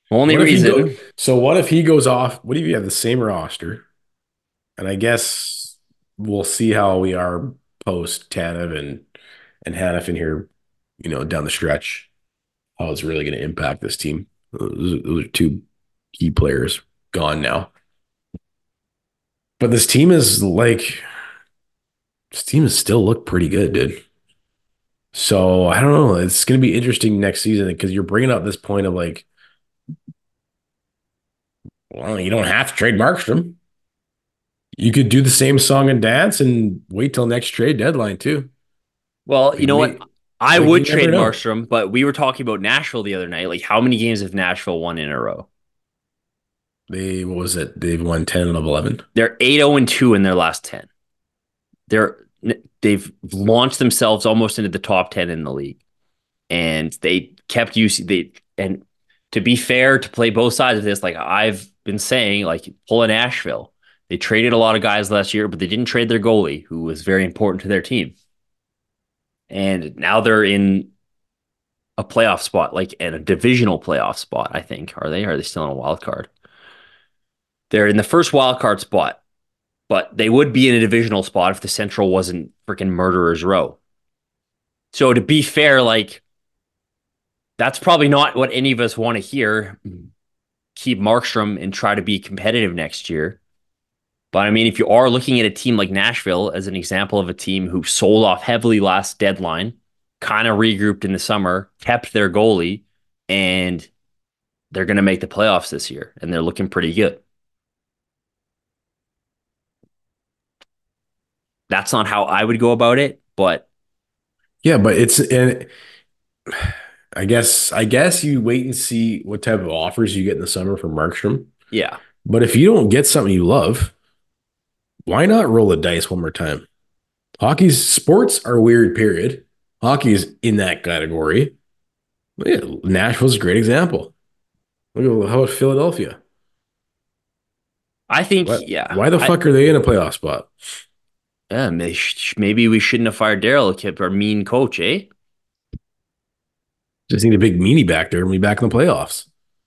Only What if he reason. go? So what if he goes off? What if you have the same roster? And I guess we'll see how we are post Tanev and and Hanifin here, you know, down the stretch. How it's really going to impact this team. Those, those are two key players gone now. But this team is like, this team has still looked pretty good, dude. So I don't know. It's going to be interesting next season because you're bringing up this point of like, well, you don't have to trade Markstrom. You could do the same song and dance and wait till next trade deadline too. Well, Like, you know wait, what? I like, would you never trade know. Markstrom, but we were talking about Nashville the other night. Like, how many games have Nashville won in a row? They, what was it? They've won ten and eleven. They're eight oh and two in their last ten. They're they've launched themselves almost into the top ten in the league. And they kept U C they and to be fair, to play both sides of this, like I've been saying, like pull a Nashville. They traded a lot of guys last year, but they didn't trade their goalie, who was very important to their team. And now they're in a playoff spot, like in a divisional playoff spot, I think. Are they? Or are they still in a wild card? They're in the first wild card spot, but they would be in a divisional spot if the Central wasn't freaking murderer's row. So to be fair, like that's probably not what any of us want to hear. Keep Markstrom and try to be competitive next year. But I mean, if you are looking at a team like Nashville as an example of a team who sold off heavily last deadline, kind of regrouped in the summer, kept their goalie, and they're going to make the playoffs this year, and they're looking pretty good. That's not how I would go about it, but Yeah, but it's and I guess I guess you wait and see what type of offers you get in the summer from Markstrom. yeah. But if you don't get something you love, why not roll the dice one more time? Hockey's sports are weird, period. Hockey is in that category. Yeah, Nashville's a great example. Look at how about Philadelphia? I think, Why, yeah. why the I, fuck are they in a playoff spot? yeah, maybe we shouldn't have fired Daryl, kept our mean coach, eh? Just need a big meanie back there and be back in the playoffs.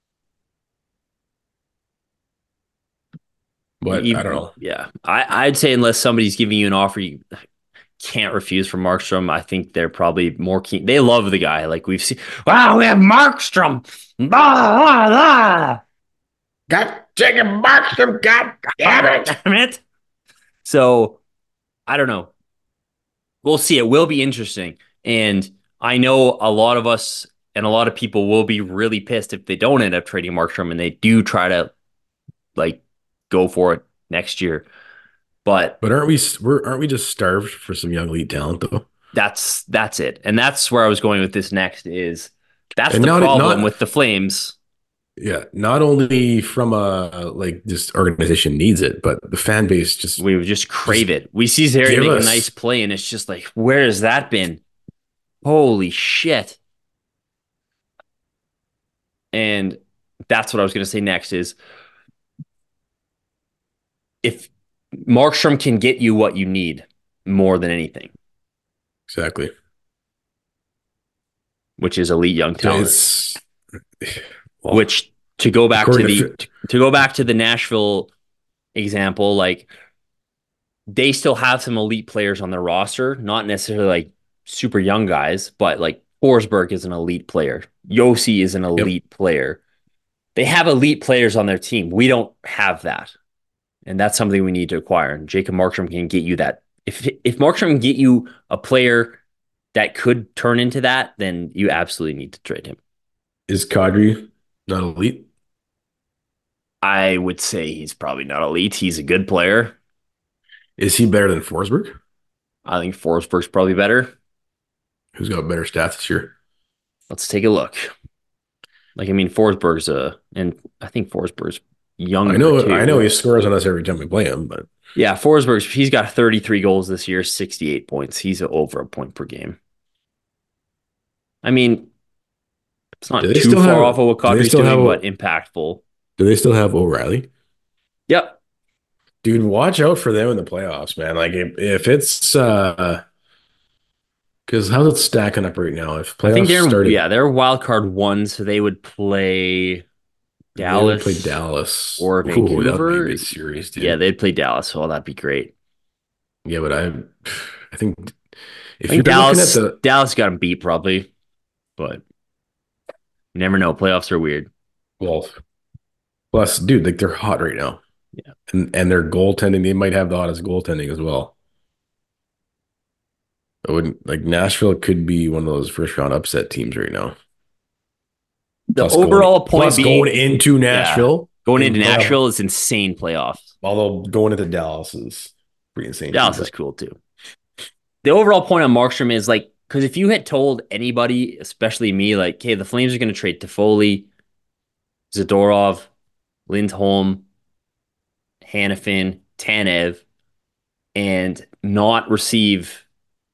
But You- I don't know. Yeah. I, I'd say unless somebody's giving you an offer you can't refuse from Markstrom, I think they're probably more keen. They love the guy. Like we've seen, wow, we have Markstrom. Blah, blah, blah. Got Jacob Markstrom. God damn it. Damn it. So I don't know. We'll see. It will be interesting. And I know a lot of us and a lot of people will be really pissed if they don't end up trading Markstrom and they do try to like go for it next year. But But aren't we we're aren't we just starved for some young elite talent though? that's that's it. And that's where I was going with this next is that's And the not- problem not- with the Flames. Yeah, not only from a like just organization needs it, but the fan base just We would just crave it. We see Zary give make us- a nice play and it's just like, where has that been? Holy shit. And that's what I was going to say next is if Markstrom can get you what you need more than anything, exactly. which is elite young talent. It's well, Which to go back to according the to- to go back to the Nashville example, like they still have some elite players on their roster, not necessarily like super young guys, but like Forsberg is an elite player. Yossi is an elite player. They have elite players on their team. We don't have that. And that's something we need to acquire. And Jacob Markstrom can get you that. If if Markstrom can get you a player that could turn into that, then you absolutely need to trade him. is Kadri not elite? I would say he's probably not elite. He's a good player. Is he better than Forsberg? I think Forsberg's probably better. Who's got better stats this year? Let's take a look. Like, I mean, Forsberg's a, and I think Forsberg's younger. I know, too. I know he scores on us every time we play him, but Yeah, Forsberg's, he's got thirty-three goals this year, sixty-eight points. He's over a point per game. I mean, it's not Do they too still far have- off of what do they Kadri's still doing, have a- but impactful. do they still have O'Reilly? Yep. Dude, watch out for them in the playoffs, man. Like if, if it's uh because how's it stacking up right now? If playoffs I think they're, started, yeah, they're wild card one, so they would play Dallas. They would play Dallas. Or Ooh, Vancouver. that would be a good series, dude. Yeah, they'd play Dallas. Oh, that'd be great. Yeah, but I I think if I you're think Dallas, looking at the Dallas got them beat probably, but you never know. Playoffs are weird. well, plus, dude, like they're hot right now. Yeah. And and their goaltending, they might have the hottest goaltending as well. I wouldn't like Nashville could be one of those first round upset teams right now. The Plus overall going, point plus being going into Nashville. yeah, going into playoff, Nashville is insane playoffs. Although going into Dallas is pretty insane. Dallas too, is cool too. The overall point on Markstrom is like, because if you had told anybody, especially me, like, okay, the Flames are going to trade Toffoli, Zadorov, Lindholm, Hanifin, Tanev, and not receive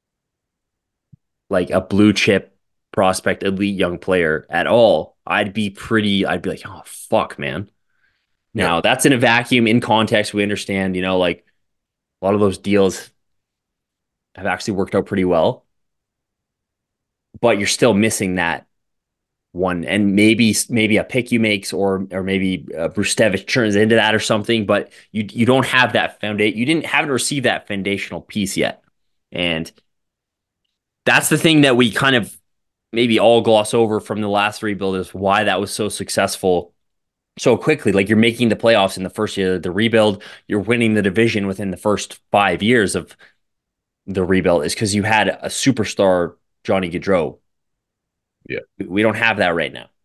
like a blue chip prospect, elite young player at all, I'd be pretty, I'd be like, oh, fuck, man. Now, yeah. That's in a vacuum. In context, we understand, you know, like a lot of those deals have actually worked out pretty well. But you're still missing that one. And maybe maybe a pick you makes or or maybe uh, Brustevich turns into that or something. But you you don't have that foundation. You didn't haven't received that foundational piece yet. And that's the thing that we kind of maybe all gloss over from the last rebuild is why that was so successful so quickly. Like you're making the playoffs in the first year of the rebuild. You're winning the division within the first five years of the rebuild is because you had a superstar Johnny Gaudreau. Yeah. We don't have that right now.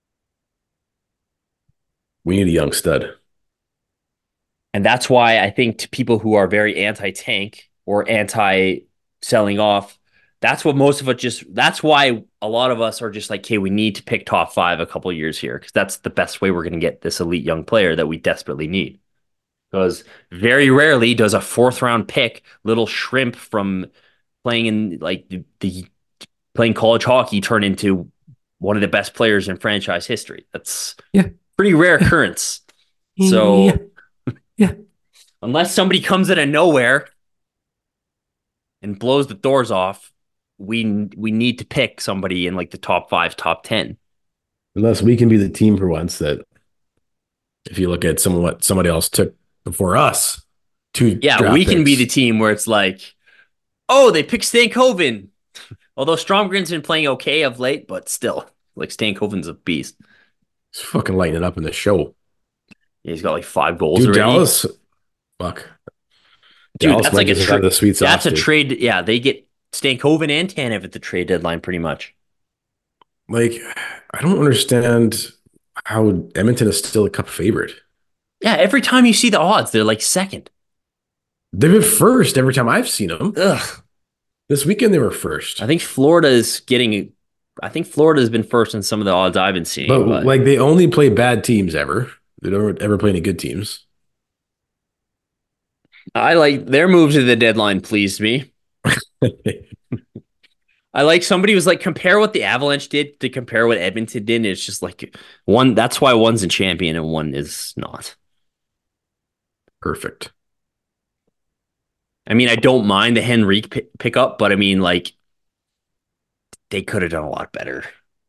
We need a young stud. And that's why I think to people who are very anti-tank or anti-selling off, that's what most of it just, that's why a lot of us are just like, okay, we need to pick top five a couple of years here because that's the best way we're going to get this elite young player that we desperately need. Because very rarely does a fourth round pick, little shrimp from playing in like the, the playing college hockey, turn into one of the best players in franchise history. That's yeah, pretty rare occurrence. So yeah. yeah, unless somebody comes out of nowhere and blows the doors off, we we need to pick somebody in like the top five, top ten. Unless we can be the team for once that, if you look at some what somebody else took before us, two yeah, we picks. can be the team where it's like, oh, they picked Stankoven. Although Stromgren's been playing okay of late, but still, like Stankoven's a beast. He's fucking lighting it up in the show. Yeah, he's got like five goals Dude, already. Dallas, fuck. Dude, Dallas that's like a, tra- the sweet sauce, that's a dude. trade. Yeah, they get Stankoven and Tanev at the trade deadline pretty much. Like, I don't understand how Edmonton is still a cup favorite. Yeah, every time you see the odds, they're like second. They've been first every time I've seen them. Ugh. This weekend they were first. I think Florida is getting. I think Florida has been first in some of the odds I've been seeing. But, but like they only play bad teams ever. They don't ever play any good teams. I like their move to the deadline. Pleased me. I like somebody was like compare what the Avalanche did to compare what Edmonton did. And it's just like one. That's why one's a champion and one is not. Perfect. I mean, I don't mind the Henrique p- pickup, but I mean, like, they could have done a lot better.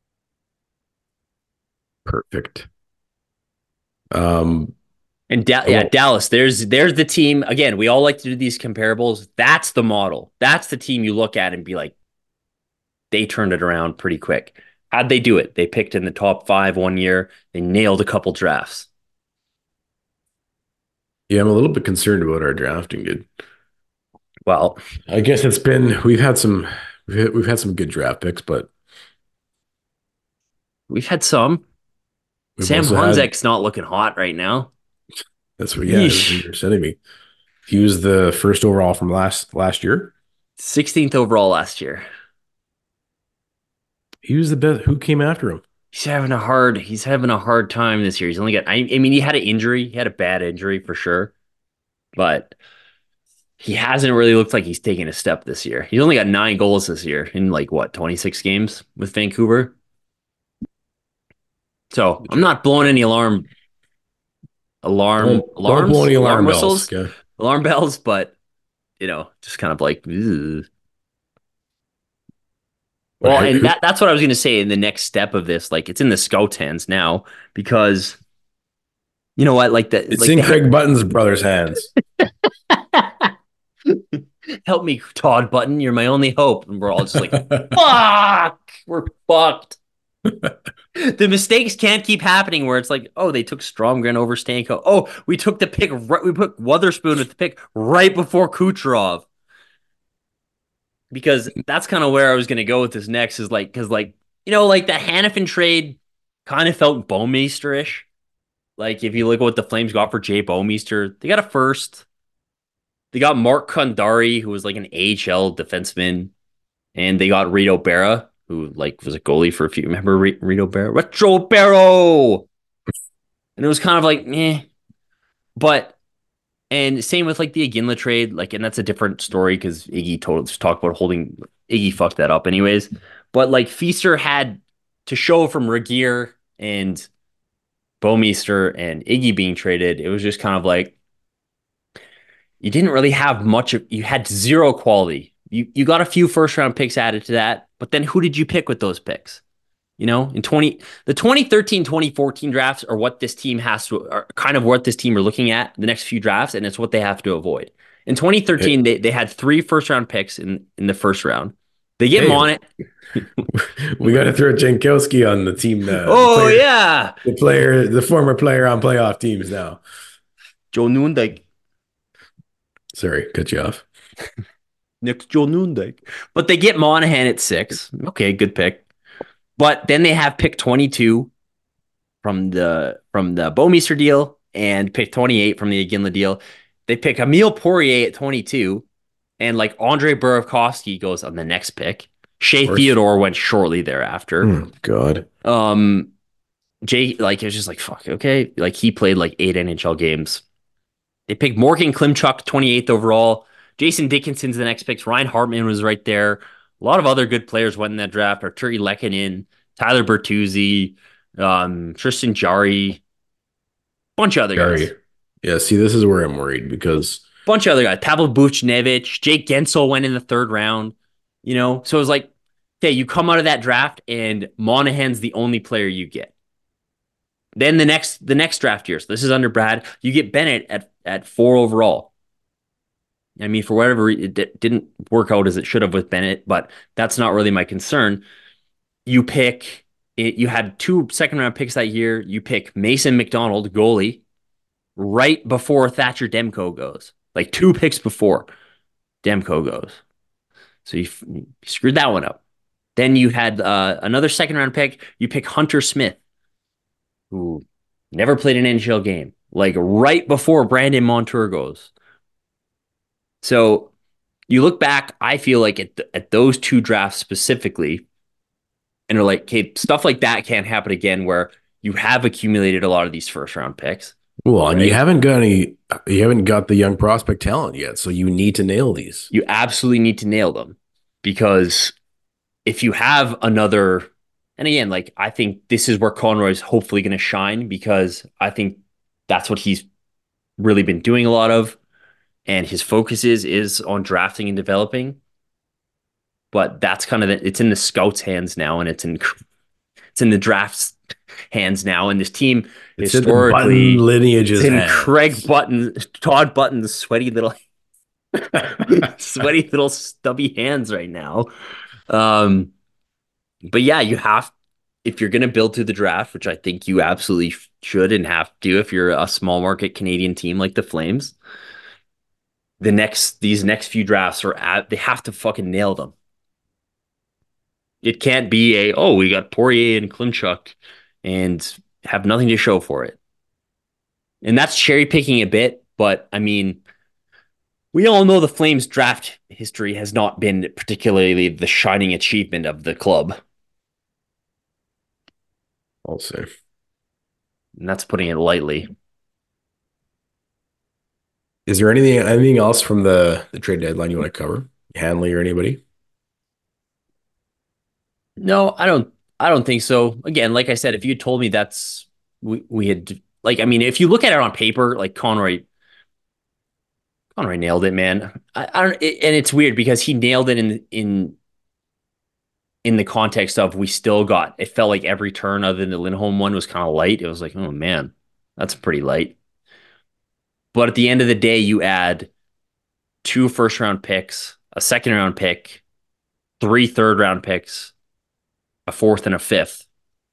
Perfect. Um, and da- yeah, Dallas. There's there's the team again. We all like to do these comparables. That's the model. That's the team you look at and be like, they turned it around pretty quick. How'd they do it? They picked in the top five one year. They nailed a couple drafts. Yeah, I'm a little bit concerned about our drafting, dude. Well, I guess it's been we've had some we've had, we've had some good draft picks, but we've had some. Sam Honzek's had, not looking hot right now. That's what yeah, you're sending me. He was the first overall from last last year. sixteenth overall last year. He was the best. Who came after him? He's having a hard. He's having a hard time this year. He's only got. I, I mean, he had an injury. He had a bad injury for sure, but. He hasn't really looked like he's taken a step this year. He's only got nine goals this year in like what, twenty-six games with Vancouver. So I'm not blowing any alarm, alarm, don't, alarms, don't blow any alarm, alarm bells, whistles, okay? alarm bells, but you know, just kind of like, ugh. Well, and that, that's what I was going to say in the next step of this. Like it's in the scout's hands now because You know what? Like the It's like in the, Craig Button's brother's hands. help me, Todd Button. You're my only hope. And we're all just like, fuck, we're fucked. The mistakes can't keep happening where it's like, oh, they took Stromgren over Stanko. Oh, we took the pick, right, we put Wotherspoon at the pick right before Kucherov. Because that's kind of where I was going to go with this next is like, because like, you know, like the Hanifin trade kind of felt Bouwmeester-ish. Like if you look at what the Flames got for Jay Bouwmeester, they got a first. They got Mark Kandari, who was like an A H L defenseman. And they got Rito Berra, who like was a goalie for a few. Remember Rito Berra? Retro Barrow! And it was kind of like, eh. But, and same with like the Iginla trade. Like, and that's a different story because Iggy totally talked about holding, Iggy fucked that up anyways. But like Feaster had to show from Regeer and Bouwmeester and Iggy being traded. It was just kind of like, you didn't really have much of, you had zero quality. You you got a few first round picks added to that, but then who did you pick with those picks? You know, in twenty the twenty thirteen twenty fourteen drafts are what this team has to, are kind of what this team are looking at the next few drafts, and it's what they have to avoid. In twenty thirteen, hey. they, they had three first round picks in, in the first round. They get hey. on it. We got to throw Jankowski on the team. Uh, oh, the player, yeah. The player, the former player on playoff teams now. Joe Noondijk. Sorry, cut you off. Nick Joe Noondijk. But they get Monahan at six. Okay, good pick. But then they have pick twenty-two from the from the Bouwmeester deal and pick twenty-eight from the Iginla deal. They pick Emile Poirier at twenty-two, and like Andre Burakovsky goes on the next pick. Shea Theodore went shortly thereafter. Oh, God. Um, Jay, like, it was just like, fuck, okay. Like, he played like eight N H L games. They picked Morgan Klimchuk, twenty-eighth overall. Jason Dickinson's the next picks. Ryan Hartman was right there. A lot of other good players went in that draft. Arturi Lehkonen, Tyler Bertuzzi, um, Tristan Jarry, bunch of other Jarry. guys. Yeah, see, this is where I'm worried because bunch of other guys. Pavel Buchnevich, Jake Gensel went in the third round. You know, so it was like, okay, you come out of that draft and Monahan's the only player you get. Then the next the next draft year, so this is under Brad, you get Bennett at, at four overall. I mean, for whatever reason, it d- didn't work out as it should have with Bennett, but that's not really my concern. You pick, it, you had two second round picks that year. You pick Mason McDonald, goalie, right before Thatcher Demko goes. Like two picks before Demko goes. So you, you screwed that one up. Then you had uh, another second round pick. You pick Hunter Smith, who never played an N H L game, like right before Brandon Montour goes. So you look back, I feel like at, th- at those two drafts specifically, and are like, okay, stuff like that can't happen again where you have accumulated a lot of these first round picks. Well, right? And you haven't got any, you haven't got the young prospect talent yet. So you need to nail these. You absolutely need to nail them because if you have another, and again, like I think this is where Conroy's hopefully going to shine because I think that's what he's really been doing a lot of. And his focus is, is on drafting and developing. But that's kind of, the, it's in the scouts' hands now, and it's in it's in the draft's hands now. And this team it's historically, in the lineages it's in hands. Craig Button, Todd Button's sweaty little, sweaty little stubby hands right now. Um, but yeah, you have, if you're going to build through the draft, which I think you absolutely should and have to if you're a small market Canadian team like the Flames, the next, these next few drafts are at, they have to fucking nail them. It can't be a, oh, we got Poirier and Klimchuk and have nothing to show for it. And that's cherry picking a bit, but I mean, we all know the Flames draft history has not been particularly the shining achievement of the club. I'll say. And that's putting it lightly. Is there anything anything else from the, the trade deadline you want to cover? Hanley or anybody? No, I don't I don't think so. Again, like I said, if you told me that's we, we had like I mean, if you look at it on paper, like Conroy Conroy nailed it, man. I, I don't it, and it's weird because he nailed it in in in the context of we still got it felt like every turn other than the Lindholm one was kind of light. It was like, oh man. That's pretty light. But at the end of the day, you add two first round picks, a second round pick, three third round picks, a fourth and a fifth.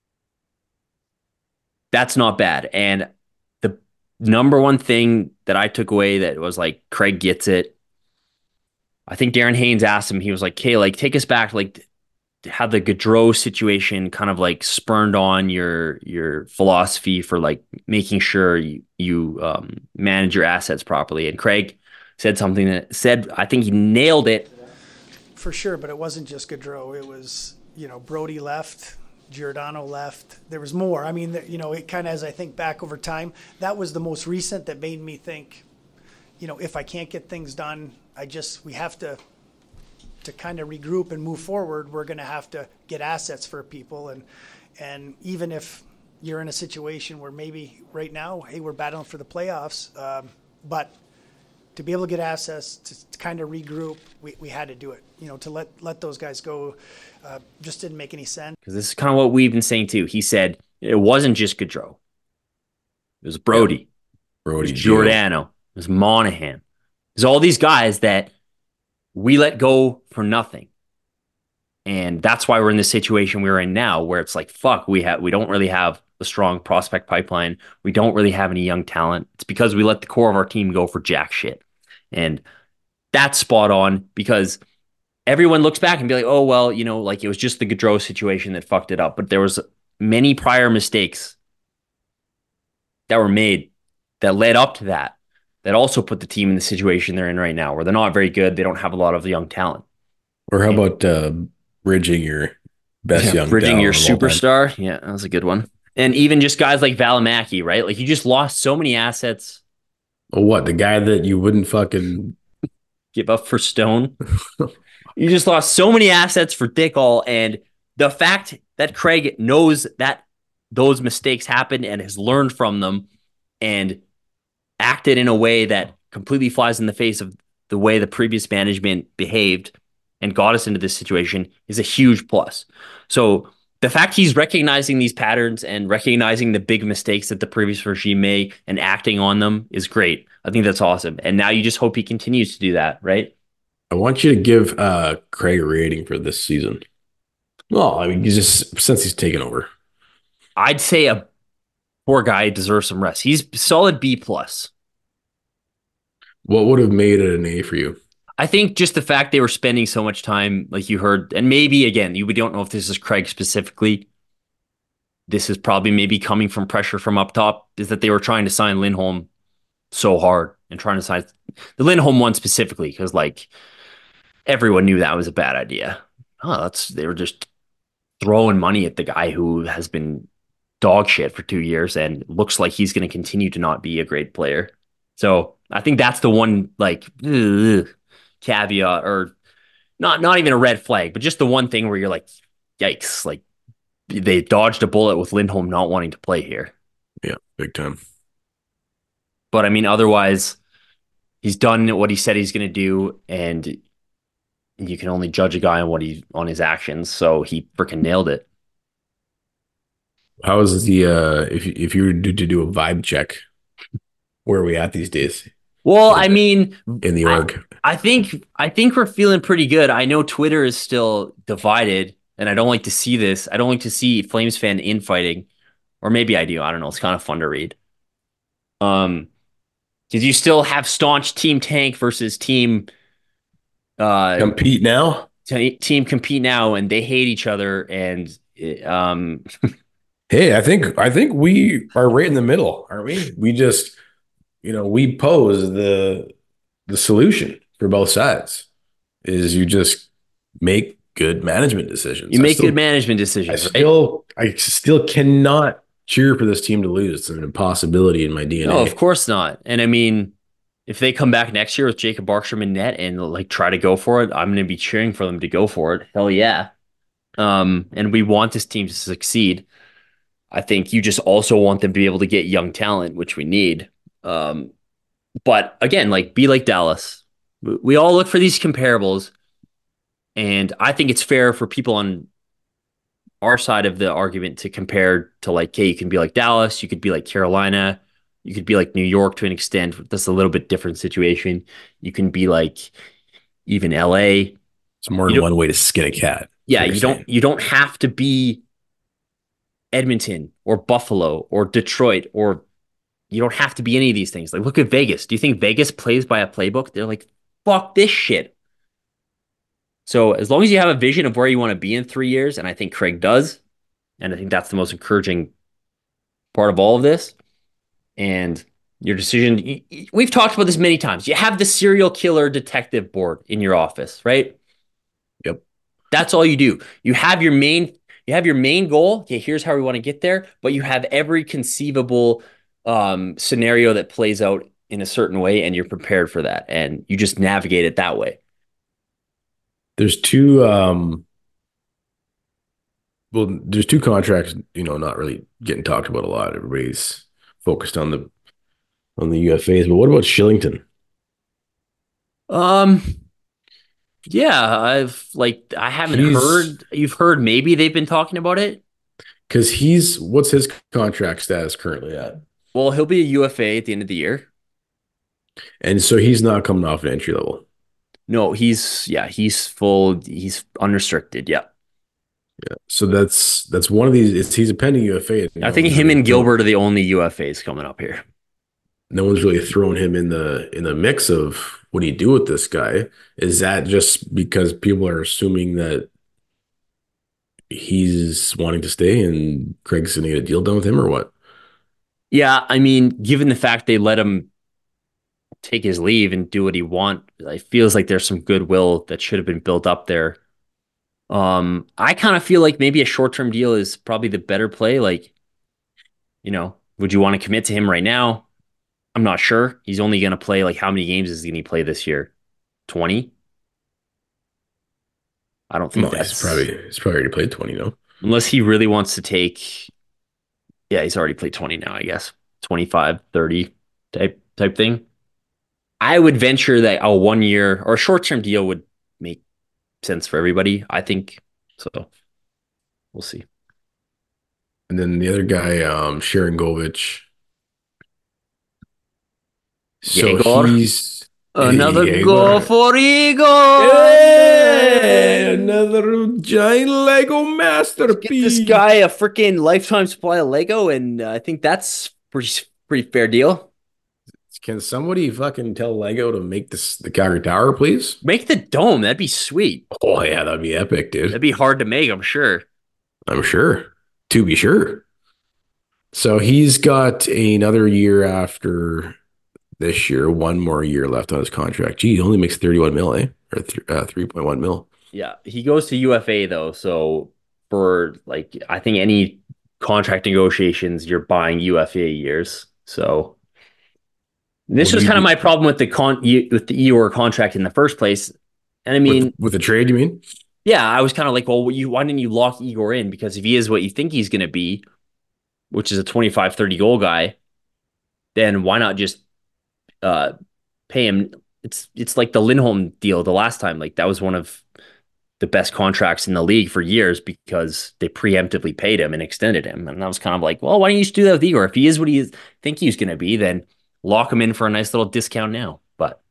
That's not bad. And the number one thing that I took away that was like, Craig gets it. I think Darren Haynes asked him, he was like, "Okay, like take us back, like how the Gaudreau situation kind of like spurned on your your philosophy for like making sure you, you um, manage your assets properly." And Craig said something that said, I think he nailed it. For sure, but it wasn't just Gaudreau. It was, you know, Brody left, Giordano left. There was more. I mean, you know, it kind of, as I think back over time, that was the most recent that made me think, you know, if I can't get things done, I just, we have to, to kind of regroup and move forward. We're going to have to get assets for people. And, and even if you're in a situation where maybe right now, hey, we're battling for the playoffs, um, but to be able to get assets, to, to kind of regroup, we, we had to do it. You know, to let, let those guys go uh, just didn't make any sense. Because this is kind of what we've been saying too. He said it wasn't just Gaudreau. It was Brody. Yeah. Brody. It was Giordano. It was Monahan. It was all these guys that we let go for nothing. And that's why we're in the situation we're in now, where it's like, fuck, we have we don't really have a strong prospect pipeline. We don't really have any young talent. It's because we let the core of our team go for jack shit. And that's spot on, because everyone looks back and be like, oh, well, you know, like it was just the Gaudreau situation that fucked it up. But there was many prior mistakes that were made that led up to that, that also put the team in the situation they're in right now, where they're not very good. They don't have a lot of young talent. Or how about uh, bridging your best yeah, young bridging talent your of all time? superstar? Yeah, that was a good one. And even just guys like Valimaki, right? Like you just lost so many assets. Oh, what? The guy that you wouldn't fucking give up for Stone? You just lost so many assets for Dick All. And the fact that Craig knows that those mistakes happened and has learned from them and acted in a way that completely flies in the face of the way the previous management behaved and got us into this situation is a huge plus. So the fact he's recognizing these patterns and recognizing the big mistakes that the previous regime made and acting on them is great. I think that's awesome. And now you just hope he continues to do that, right? I want you to give uh, Craig a rating for this season. Well, I mean, he's just since he's taken over. I'd say a poor guy deserves some rest. He's solid B plus. What would have made it an A for you? I think just the fact they were spending so much time, like you heard, and maybe again, you don't know if this is Craig specifically. This is probably maybe coming from pressure from up top, is that they were trying to sign Lindholm so hard and trying to sign the Lindholm one specifically, because like everyone knew that was a bad idea. Oh, that's they were just throwing money at the guy who has been dog shit for two years and looks like he's going to continue to not be a great player. So I think that's the one like ugh, caveat, or not not even a red flag, but just the one thing where you're like, yikes, like they dodged a bullet with Lindholm not wanting to play here. Yeah, big time. But I mean, otherwise, he's done what he said he's going to do, and you can only judge a guy on what he on his actions. So he freaking nailed it. How is the uh, if you, if you were to do a vibe check, where are we at these days? Well, I mean, in the org, I, I think I think we're feeling pretty good. I know Twitter is still divided, and I don't like to see this. I don't like to see Flames fan infighting, or maybe I do. I don't know. It's kind of fun to read. Um, because you still have staunch Team Tank versus Team uh, Compete Now. T- team Compete Now, and they hate each other. And um, hey, I think I think we are right in the middle, aren't we? We just. You know, we pose the the solution for both sides is you just make good management decisions. You make still, good management decisions. I right? still I still cannot cheer for this team to lose. It's an impossibility in my D N A. No, of course not. And I mean, if they come back next year with Jacob Markstrom in net and like try to go for it, I'm going to be cheering for them to go for it. Hell yeah. Um, and we want this team to succeed. I think you just also want them to be able to get young talent, which we need. Um, but again, like be like Dallas. We all look for these comparables, and I think it's fair for people on our side of the argument to compare to like, okay, you can be like Dallas, you could be like Carolina, You could be like New York to an extent. That's a little bit different situation. You can be like even L A. It's more than one way to skin a cat. Yeah, you don't you don't have to be Edmonton or Buffalo or Detroit, or you don't have to be any of these things. Like, look at Vegas. Do you think Vegas plays by a playbook? They're like, fuck this shit. So as long as you have a vision of where you want to be in three years, and I think Craig does, and I think that's the most encouraging part of all of this, and your decision, we've talked about this many times. You have the serial killer detective board in your office, right? Yep. That's all you do. You have your main, you have your main goal. Okay, here's how we want to get there, but you have every conceivable um, scenario that plays out in a certain way, and you're prepared for that, and you just navigate it that way. There's two, um, well, there's two contracts, you know, not really getting talked about a lot. Everybody's focused on the on the U F As, but what about Shillington? Um, yeah, I've like I haven't he's, heard. You've heard maybe they've been talking about it because he's what's his contract status currently at? Well, he'll be a U F A at the end of the year, and so he's not coming off an entry level. No, he's yeah, he's full. He's unrestricted. Yeah, yeah. So that's that's one of these. It's, he's a pending U F A. I think him and Gilbert are the only U F As coming up here. No one's really throwing him in the in the mix of what do you do with this guy? Is that just because people are assuming that he's wanting to stay and Craig's going to get a deal done with him, or what? Yeah, I mean, given the fact they let him take his leave and do what he want, it feels like there's some goodwill that should have been built up there. Um, I kind of feel like maybe a short-term deal is probably the better play. Like, you know, would you want to commit to him right now? I'm not sure. He's only going to play, like, how many games is he going to play this year? twenty? I don't think no, that's... He's probably, he's probably already played twenty, no? Unless he really wants to take... Yeah, he's already played twenty now, I guess. twenty-five, thirty type type thing. I would venture that a one year or a short term deal would make sense for everybody, I think. So we'll see. And then the other guy, um, Sharon Govich. So Igor. he's another Igor. goal for Igor. Hey, another giant Lego masterpiece. Get this guy a freaking lifetime supply of Lego, and uh, I think that's pretty pretty fair deal. Can somebody fucking tell Lego to make this the Calgary Tower, please? Make the dome. That'd be sweet. Oh yeah, that'd be epic, dude. That'd be hard to make, I'm sure. I'm sure. To be sure. So he's got another year after this year, one more year left on his contract. Gee, he only makes thirty-one mil, eh? Or th- uh, three point one mil. Yeah, he goes to U F A though. So for like, I think any contract negotiations, you're buying U F A years. So this well, was kind of my problem with the con with the Igor contract in the first place. And I mean, with, with the trade, you mean? Yeah, I was kind of like, well, you why didn't you lock Igor in? Because if he is what you think he's going to be, which is a twenty-five, thirty goal guy, then why not just uh, pay him? It's it's like the Lindholm deal the last time. Like that was one of the best contracts in the league for years because they preemptively paid him and extended him. And I was kind of like, well, why don't you just do that with Igor? If he is what he is, think he's going to be, then lock him in for a nice little discount now. But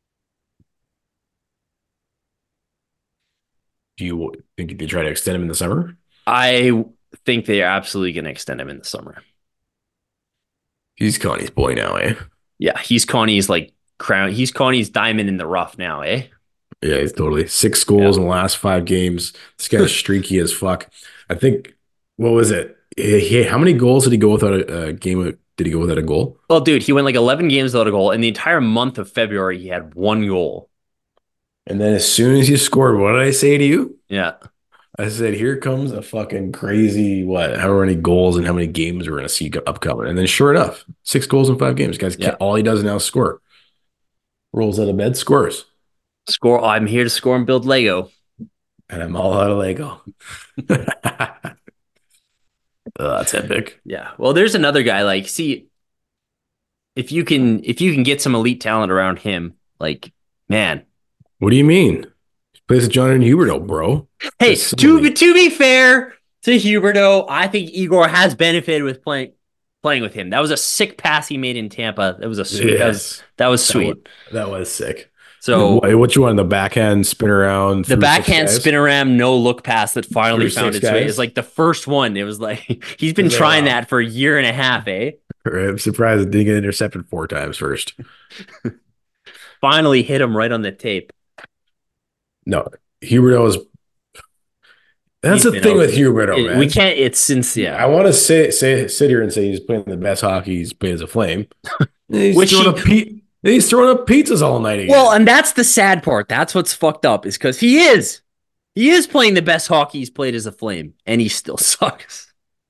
do you think you could try to extend him in the summer? I think they're absolutely going to extend him in the summer. He's Connie's boy now, eh? Yeah, he's Connie's like crown. He's Connie's diamond in the rough now, eh? Yeah, he's totally six goals yeah. in the last five games. This guy's streaky as fuck. I think, what was it? He, how many goals did he go without a, a game? Of, did he go without a goal? Well, dude, he went like eleven games without a goal. In the entire month of February, he had one goal. And then as soon as he scored, what did I say to you? Yeah. I said, here comes a fucking crazy, what, how many goals and how many games we're going to see upcoming. And then sure enough, six goals in five games. Guys, yeah. all he does now is score. Rolls out of bed, scores. Score. I'm here to score and build Lego. And I'm all out of Lego. oh, that's epic. Yeah. Well, there's another guy, like, see, if you can, if you can get some elite talent around him, like, man. What do you mean? Plays with Jonathan Huberdeau, bro. Hey, to be, to be fair to Huberdeau, I think Igor has benefited with playing playing with him. That was a sick pass he made in Tampa. That was a sweet. Yes. That was, that was sweet. That was, that was sick. So what, what you want, the backhand spin around? The backhand spin around, no look pass that finally through found its way. It's like the first one. It was like he's been like, trying wow. that for a year and a half, eh? I'm surprised it didn't get intercepted four times first. Finally hit him right on the tape. No, Huberdeau was. That's He's the thing out. with Huberdeau, It, man. we can't. It's since yeah. I want to say say sit here and say he's playing the best hockey he's played as a Flame. He's Which throwing he- up pe- he's throwing up pizzas all night again. Well, and that's the sad part. That's what's fucked up is because he is. He is playing the best hockey he's played as a Flame, and he still sucks.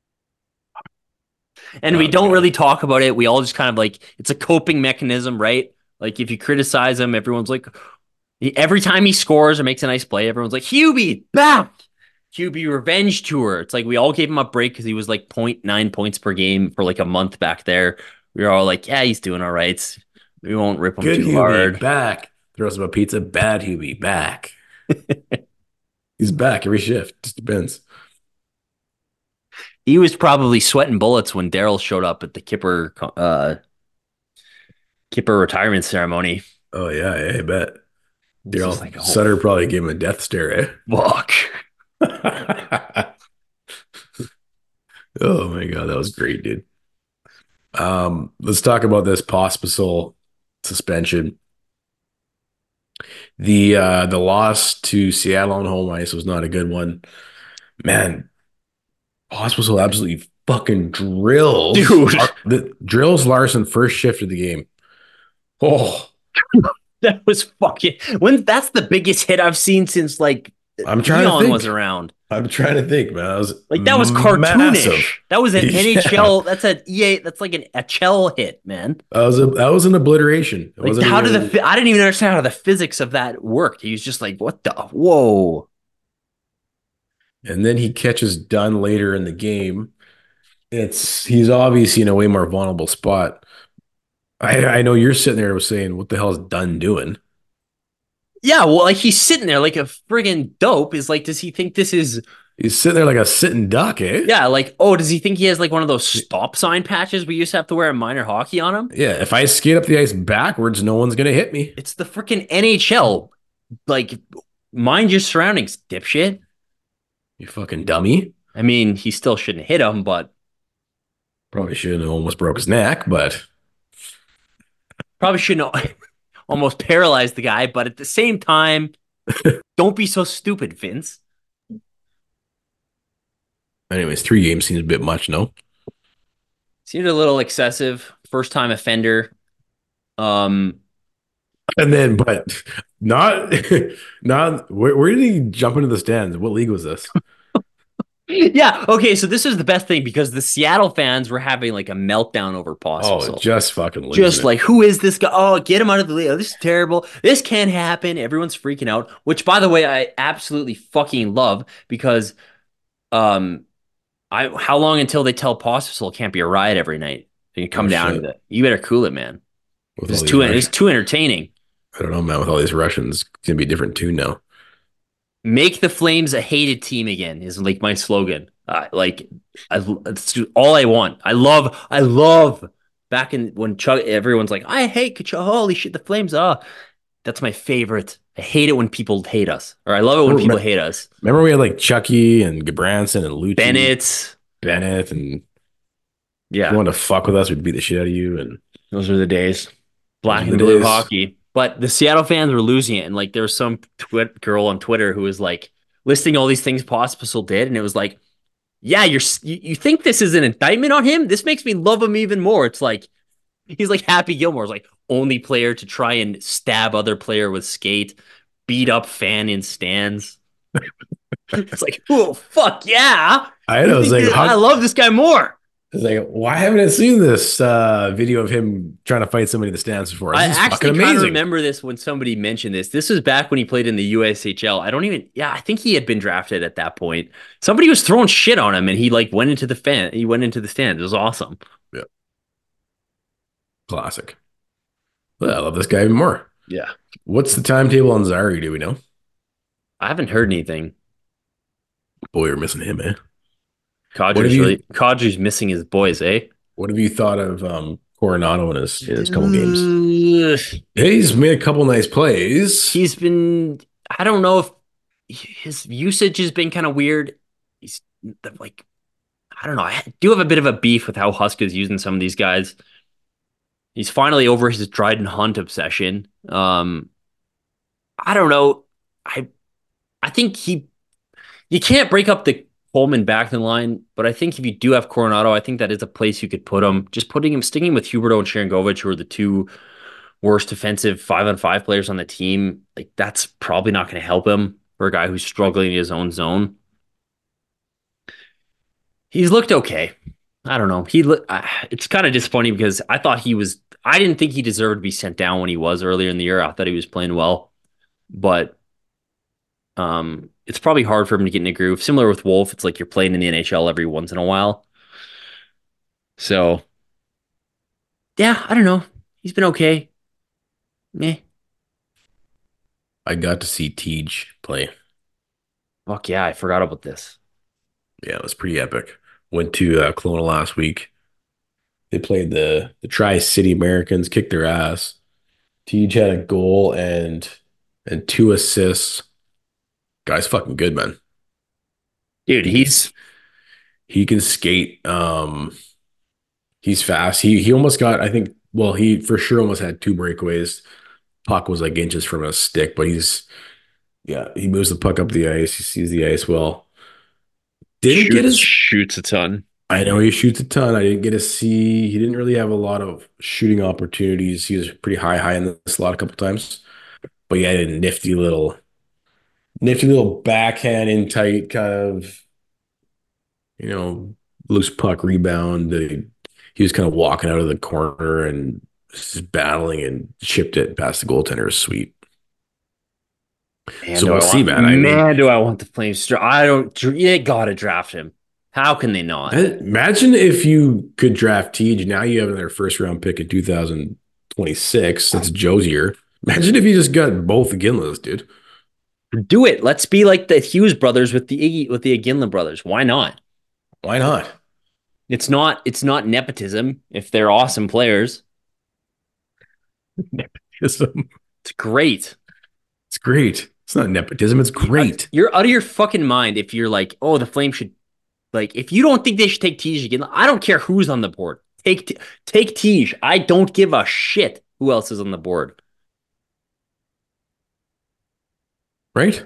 And Oh, we don't man. really talk about it. We all just kind of like, it's a coping mechanism, right? Like if you criticize him, everyone's like, every time he scores or makes a nice play, everyone's like, Hubie, back! Hubie revenge tour. It's like we all gave him a break because he was like zero point nine points per game for like a month back there. We were all like, yeah, he's doing all right. We won't rip him Good too Hubie, hard. back. Throws him a pizza. Bad Hubie, back. He's back every shift. Just depends. He was probably sweating bullets when Daryl showed up at the Kipper uh, Kipper retirement ceremony. Oh yeah, yeah I bet. This Daryl is like, oh, Sutter probably gave him a death stare, eh? fuck. Oh my god, that was great, dude. Um, let's talk about this Pospisil suspension. The uh the loss to Seattle on home ice was not a good one. Man, Pospisil absolutely fucking drills. Dude. Lar- the, drills Larson first shift of the game. Oh, That was fucking when that's the biggest hit I've seen since like I'm trying to Leon think. was around. I'm trying to think, man. That was Like that was cartoonish. massive. That was an Yeah. N H L. That's an E A. That's like an H L hit, man. That was a that was an obliteration. It Like wasn't how did even- the I didn't even understand how the physics of that worked. He was just like, what the whoa. And then he catches Dunn later in the game. It's he's obviously in a way more vulnerable spot. I I know you're sitting there saying, "What the hell is Dunn doing?" Yeah, well, like he's sitting there like a friggin' dope. Is like, does he think this is? He's sitting there like a sitting duck, eh? Yeah, like, oh, does he think he has like one of those stop sign patches we used to have to wear in minor hockey on him? Yeah. If I skate up the ice backwards, no one's gonna hit me. It's the freaking N H L. Like, mind your surroundings, dipshit. You fucking dummy. I mean, he still shouldn't hit him, but Probably shouldn't have almost broke his neck, but probably shouldn't have almost paralyzed the guy. But at the same time, don't be so stupid, Vince. anyways, three games seems a bit much, no? Seemed a little excessive. First time offender. Um, And then, but not, not. Where, where did he jump into the stands? What league was this? yeah. Okay. So this is the best thing because the Seattle fans were having like a meltdown over Oh, Pospisil. just fucking losing Just it. like, who is this guy? Oh, get him out of the league. Oh, this is terrible. This can't happen. Everyone's freaking out, which, by the way, I absolutely fucking love because, um, I how long until they tell Pospisil it can't be a riot every night? You come Oh, down shit. to that. You better cool it, man. With It's all too these it's too entertaining. I don't know, man. With all these Russians, it's gonna be a different tune now. Make the Flames a hated team again is like my slogan. Uh, like, I, it's all I want. I love, I love back in when Chuck, everyone's like, I hate Kachuk. Holy shit, the Flames. Ah, that's my favorite. I hate it when people hate us, or I love it when Oh, people man. hate us. Remember we had like Chucky and Gabranson and Lucci, Bennett. Bennett, and if Yeah, you wanted to fuck with us, we'd beat the shit out of you. And those are the days. Black Those are and the blue days. hockey. But the Seattle fans were losing it. And like there was some twit girl on Twitter who was like listing all these things Pospisil did. And it was like, yeah, you're you, you think this is an indictment on him? This makes me love him even more. It's like he's like Happy Gilmore's like only player to try and stab other player with skate, beat up fan in stands. It's like, oh fuck yeah. I know, it's like, I how, love this guy more. it's like, why haven't I seen this uh, video of him trying to fight somebody in the stands before? This I is actually fucking kind of amazing. remember this when somebody mentioned this. This was back when he played in the U S H L. I don't even, yeah, I think he had been drafted at that point. Somebody was throwing shit on him and he like went into the fan, he went into the stands. It was awesome. Classic. Well, I love this guy even more. Yeah. What's the timetable on Zari? Do we know? I haven't heard anything. Boy, we're missing him, eh? What have Kadri's you- really, Kadri's missing his boys, eh? What have you thought of um, Coronado in his in his couple games? Yeah, he's made a couple nice plays. He's been, I don't know if his usage has been kind of weird. He's like, I don't know. I do have a bit of a beef with how Husk is using some of these guys. He's finally over his Dryden Hunt obsession. Um, I don't know. I I think he you can't break up the Coleman back in line, but I think if you do have Coronado, I think that is a place you could put him. Just putting him, sticking with Huberto and Sharangovich, who are the two worst defensive five on five players on the team, like that's probably not going to help him for a guy who's struggling in his own zone. He's looked okay. I don't know. He uh, it's kind of disappointing because I thought he was. I didn't think he deserved to be sent down when he was earlier in the year. I thought he was playing well, but um, it's probably hard for him to get in a groove. Similar with Wolf, it's like you're playing in the N H L every once in a while. So, yeah, I don't know. He's been okay. Meh. I got to see Tej play. Fuck yeah, I forgot about this. Yeah, it was pretty epic. Went to uh, Kelowna last week. They played the the Tri-City Americans, kicked their ass. Tej had a goal and and two assists. Guy's fucking good, man. Dude, he's he can skate. Um, he's fast. He he almost got, I think, well, he for sure almost had two breakaways. Puck was like inches from a stick, but he's yeah, he moves the puck up the ice. He sees the ice well. Didn't shoots, get his shoots a ton. I know he shoots a ton. I didn't get to see. He didn't really have a lot of shooting opportunities. He was pretty high, high in the slot a couple times, but he had a nifty little, nifty little backhand in tight kind of, you know, loose puck rebound. He was kind of walking out of the corner and just battling and chipped it past the goaltender. It was sweet. Man, so we'll see, want, man. I man, mean, do I want the Flames? I don't. You gotta draft him. How can they not? Imagine if you could draft Tej. Now you have their first round pick in two thousand twenty-six. That's Joe's year. Imagine if you just got both Iginlas, dude. Do it. Let's be like the Hughes brothers with the Iggy, with the Iginla brothers. Why not? Why not? It's not. It's not nepotism. If they're awesome players, nepotism. It's great. It's great. It's not nepotism. It's great. You're out of your fucking mind if you're like, oh, the Flames should. Like, if you don't think they should take Tej again, I don't care who's on the board. Take take Tej. I don't give a shit who else is on the board. Right?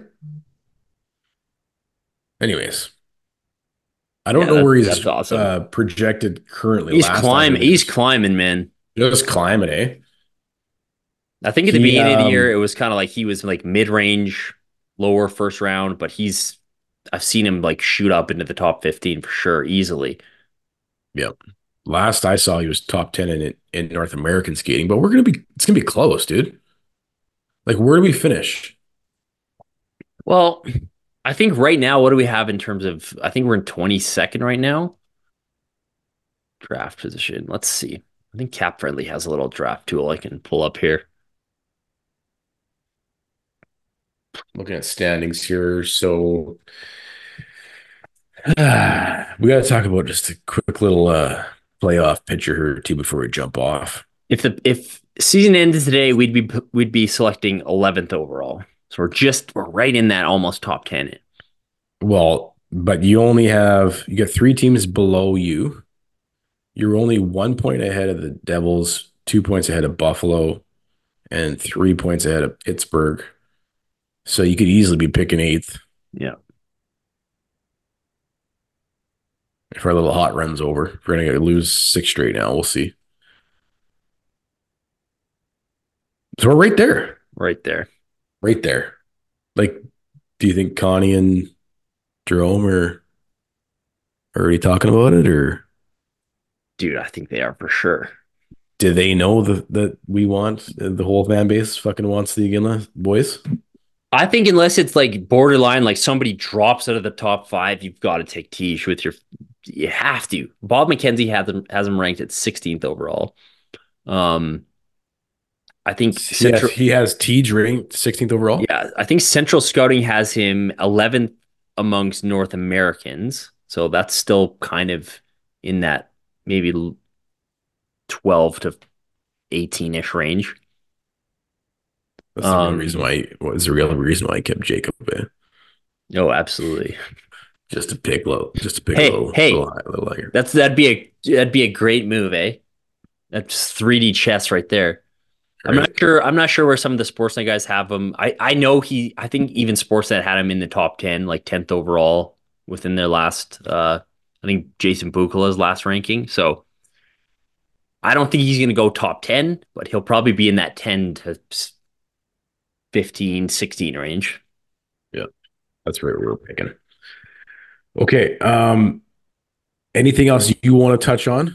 Anyways, I don't yeah, know that, where he's awesome. uh, projected currently. He's climbing. He's climbing, man. Just climbing, eh? I think at the he, beginning um, of the year, it was kind of like he was like mid-range, lower first round, but he's I've seen him like shoot up into the top fifteen for sure, easily. Yep. Last I saw, he was top ten in in North American skating, but we're gonna be it's gonna be close, dude. Like, where do we finish? Well, I think right now, what do we have in terms of? I think we're in twenty-second right now. Draft position. Let's see. I think Cap Friendly has a little draft tool I can pull up here. Looking at standings here, so uh, we got to talk about just a quick little uh, playoff picture here too before we jump off. If the if season ended today, we'd be we'd be selecting eleventh overall, so we're just we're right in that almost top ten. Well, but you only have you got three teams below you. You're only one point ahead of the Devils, two points ahead of Buffalo, and three points ahead of Pittsburgh. So you could easily be picking eighth. Yeah. If our little hot run's over, if we're going to lose six straight now, we'll see. So we're right there. Right there. Right there. Like, do you think Connie and Jerome are already talking about it, or? Dude, I think they are for sure. Do they know the, that we want, the whole fan base fucking wants the Iginla boys? I think unless it's like borderline, like somebody drops out of the top five, you've got to take Tej with your. You have to. Bob McKenzie has him has him ranked at sixteenth overall. Um, I think Central, yes, he has Tej ranked sixteenth overall. Yeah, I think Central Scouting has him eleventh amongst North Americans, so that's still kind of in that maybe twelve to eighteen-ish range. That's the Um, real reason why. What was the real reason why I kept Jacob in? Oh, absolutely. Just to pick low, just to pick Hey, a little, hey. little, high, little higher. That's that'd be a that'd be a great move, eh? That's three D chess right there. I'm Right. not sure. I'm not sure where some of the Sportsnet guys have him. I I know he. I think even Sportsnet had him in the top ten, like tenth overall within their last. Uh, I think Jason Bukala's last ranking. So I don't think he's going to go top ten, but he'll probably be in that ten to fifteen, sixteen range. Yeah, that's where we were picking. Okay. Um, anything else you want to touch on?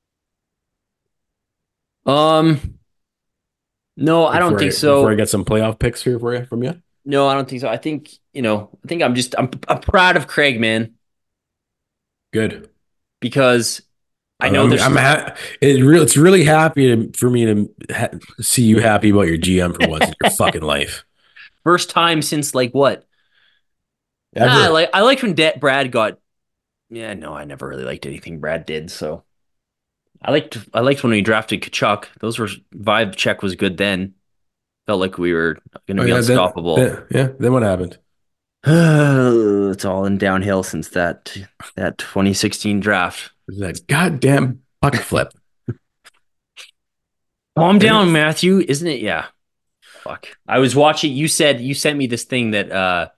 Um, no, I don't Before think so. Before I get some playoff picks here for you from you. No, I don't think so. I think, you know, I think I'm just, I'm, I'm proud of Craig, man, Good. because I know I'm, there's, I'm ha- it real. It's really happy to, for me to ha- see you happy about your G M for once in your fucking life. first time since like what? Ever. Nah, I like, I liked when De- Brad got, yeah, no, I never really liked anything Brad did. So I liked, I liked when we drafted Kachuk. Those were, vibe check was good then. Felt like we were going to Oh, be yeah, then- unstoppable. then- yeah. Then what happened? It's all in downhill since that, that twenty sixteen draft. That goddamn bucket flip. Calm down, Matthew, isn't it? Yeah. Fuck. I was watching. You said you sent me this thing that uh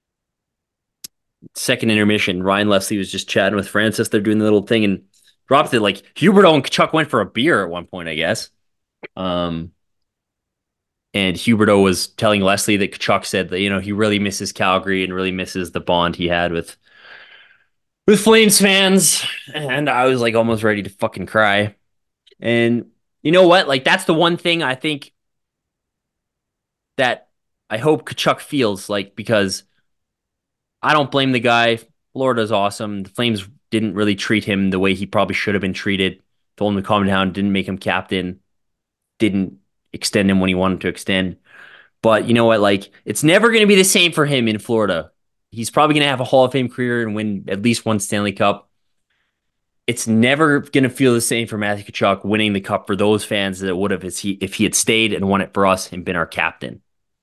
second intermission. Ryan Leslie was just chatting with Francis. They're doing the little thing and dropped it. Like Huberto and Chuck went for a beer at one point, I guess. Um, and Huberto was telling Leslie that Chuck said that you know he really misses Calgary and really misses the bond he had with with Flames fans. And I was like almost ready to fucking cry. And you know what? Like that's the one thing I think that I hope Kachuk feels like, because I don't blame the guy. Florida's awesome. The Flames didn't really treat him the way he probably should have been treated. Told him to calm down, didn't make him captain, didn't extend him when he wanted to extend. But you know what? Like, it's never going to be the same for him in Florida. He's probably going to have a Hall of Fame career and win at least one Stanley Cup. It's never going to feel the same for Matthew Tkachuk winning the cup for those fans that it would have if he, if he had stayed and won it for us and been our captain.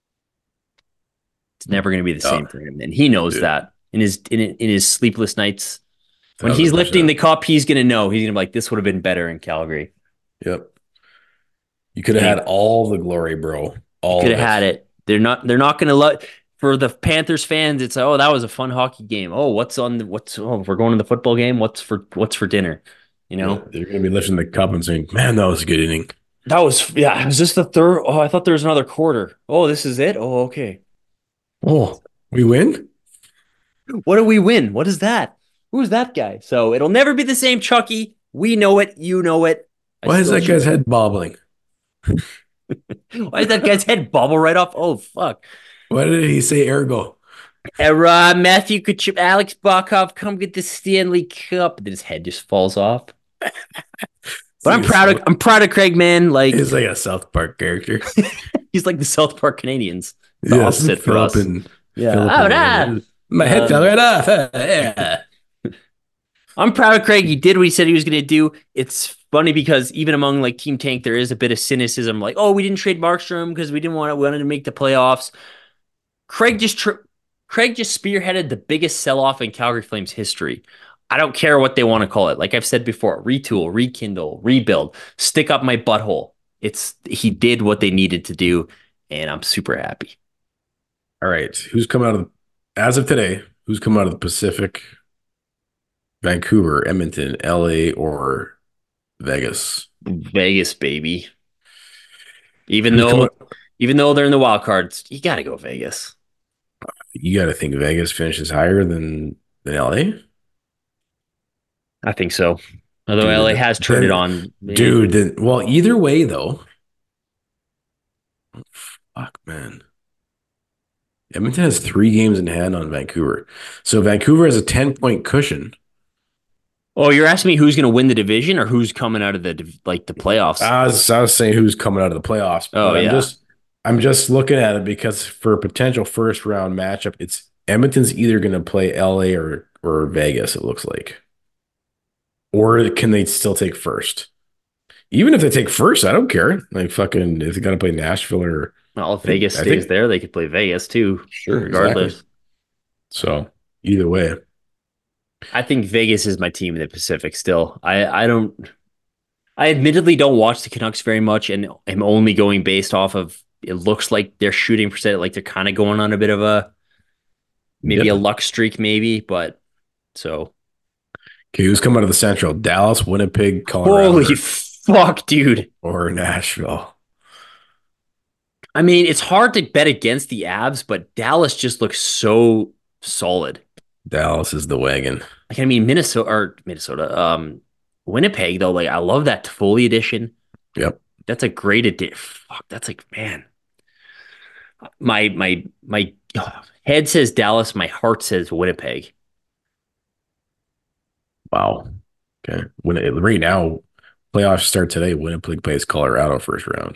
It's never going to be the Oh, same for him, and he knows dude. that. In his in, in his sleepless nights, when he's Thousand lifting percent. the cup, he's going to know. He's going to be like, "This would have been better in Calgary. Yep. You could have had all the glory, bro. All Could of have had it." They're not. They're not going to let. For the Panthers fans, it's oh, that was a fun hockey game. Oh, what's on the what's oh, we're going to the football game. What's for what's for dinner? You know, Yeah, they're going to be lifting the cup and saying, "Man, that was a good inning." that was yeah. Was this the third? Oh, I thought there was another quarter. Oh, this is it. Oh, okay. Oh, we win. What do we win? What is that? Who's that guy? So it'll never be the same, Chucky. We know it. You know it. I Why is still that guy's head bobbling? Why is that guy's head bobble right off? Oh, fuck. Why did he say ergo? Era, Matthew Kachuk, Alex Bokov, come get the Stanley Cup. And then his head just falls off. But I'm like a proud of South- I'm proud of Craig, man. Like He's like a South Park character. he's like the South Park Canadians. The Yes, opposite for us. Philip and- Yeah. Philip Oh, and- nah. My head Um, fell right off. Uh, yeah. I'm proud of Craig. He did what he said he was going to do. It's funny because even among like Team Tank, there is a bit of cynicism. Like, oh, we didn't trade Markstrom because we didn't want to, we wanted to make the playoffs. Craig just tr- Craig just spearheaded the biggest sell-off in Calgary Flames history. I don't care what they want to call it. Like I've said before, retool, rekindle, rebuild, stick up my butthole. It's he did what they needed to do, and I'm super happy. All right. Who's come out of the, as of today, who's come out of the Pacific? Vancouver, Edmonton, L A, or Vegas? Vegas, baby. Even Who's though, come out- even though they're in the wild cards, you got to go Vegas. You got to think Vegas finishes higher than than L A. I think so. Although Dude, L A has turned then- it on. Dude, then, well, either way though. Fuck, man. Edmonton has three games in hand on Vancouver. So Vancouver has a ten-point cushion. Oh, you're asking me who's going to win the division or who's coming out of the div- like the playoffs? I was, I was saying who's coming out of the playoffs. Oh, but I'm yeah. just I'm just looking at it because for a potential first round matchup, it's Edmonton's either going to play L A or or Vegas, it looks like. Or can they still take first? Even if they take first, I don't care. Like fucking, if they got to play Nashville or well, if Vegas I stays think, there, they could play Vegas too. Sure, regardless. Exactly. So either way, I think Vegas is my team in the Pacific. Still, I I don't. I admittedly don't watch the Canucks very much, and am only going based off of it looks like they're shooting percent, like they're kind of going on a bit of a maybe yep. a luck streak, maybe. But so, okay, who's come out of the Central? Dallas, Winnipeg, Colorado. Holy fuck, dude! Or Nashville. I mean, it's hard to bet against the Avs, but Dallas just looks so solid. Dallas is the wagon. Like, I mean, Minnesota or Minnesota, um, Winnipeg though. Like, I love that Toffoli edition. Yep, that's a great edition. Fuck, that's like man. My my my head says Dallas. My heart says Winnipeg. Wow. Okay. When it, right now, playoffs start today. Winnipeg plays Colorado first round.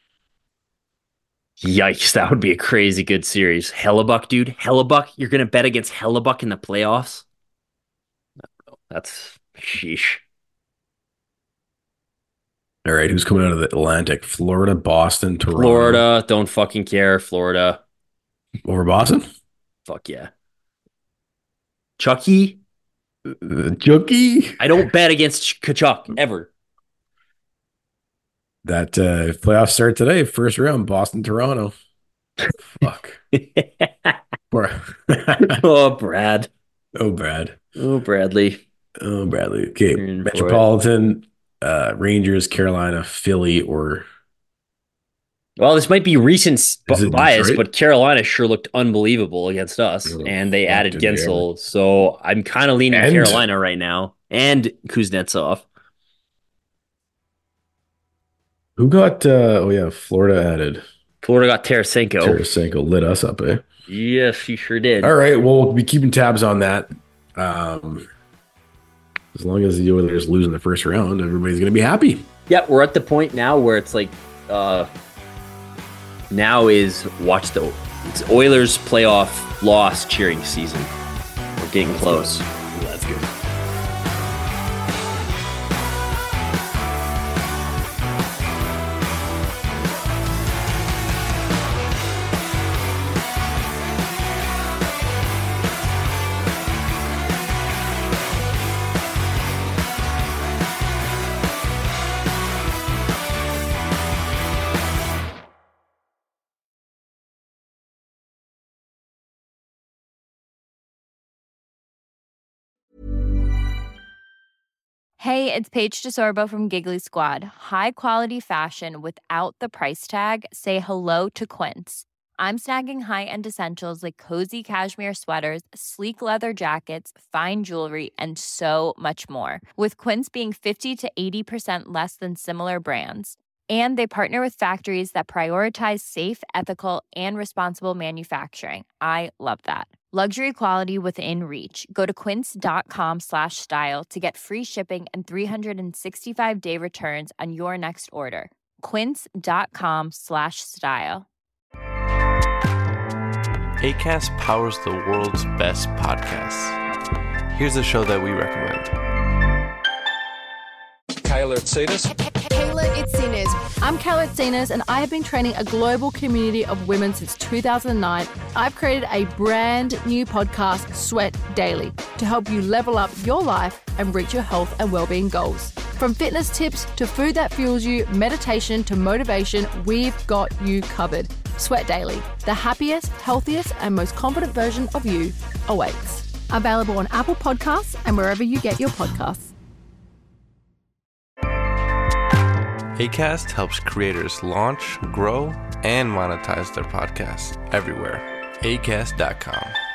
Yikes, that would be a crazy good series. Hellebuck, dude. Hellebuck, you're going to bet against Hellebuck in the playoffs? That's sheesh. All right, who's coming out of the Atlantic? Florida, Boston, Toronto. Florida, don't fucking care. Florida. Over Boston? Fuck yeah. Chucky? Uh, Chucky? I don't bet against Kachuk, ever. That uh, playoffs start today. First round, Boston, Toronto. Fuck. Oh, Brad. Oh, Brad. Oh, Bradley. Oh, Bradley. Okay, Metropolitan, uh, Rangers, Carolina, Philly, or... Well, this might be recent bias, Detroit? But Carolina sure looked unbelievable against us, oh, and they added Gensel. So I'm kind of leaning and... Carolina right now, and Kuznetsov. Who got, uh, oh yeah, Florida added. Florida got Tarasenko. Tarasenko lit us up, eh? Yes, he sure did. All right, well, we'll be keeping tabs on that. Um, as long as the Oilers lose in the first round, everybody's going to be happy. Yeah, we're at the point now where it's like, uh, now is watch the it's Oilers playoff loss cheering season. We're getting That's close. Good. That's good. Hey, it's Paige DeSorbo from Giggly Squad. High quality fashion without the price tag. Say hello to Quince. I'm snagging high-end essentials like cozy cashmere sweaters, sleek leather jackets, fine jewelry, and so much more. With Quince being fifty to eighty percent less than similar brands. And they partner with factories that prioritize safe, ethical, and responsible manufacturing. I love that. Luxury quality within reach. Go to quince.com slash style to get free shipping and three sixty-five day returns on your next order. Quince.com slash style. Acast powers the world's best podcasts. Here's a show that we recommend. Kayla Itsinas. Kayla Itsinas. I'm Kayla Itsinas, and I have been training a global community of women since two thousand nine. I've created a brand new podcast, Sweat Daily, to help you level up your life and reach your health and well-being goals. From fitness tips to food that fuels you, meditation to motivation, we've got you covered. Sweat Daily, the happiest, healthiest, and most confident version of you awaits. Available on Apple Podcasts and wherever you get your podcasts. Acast helps creators launch, grow, and monetize their podcasts everywhere. acast dot com.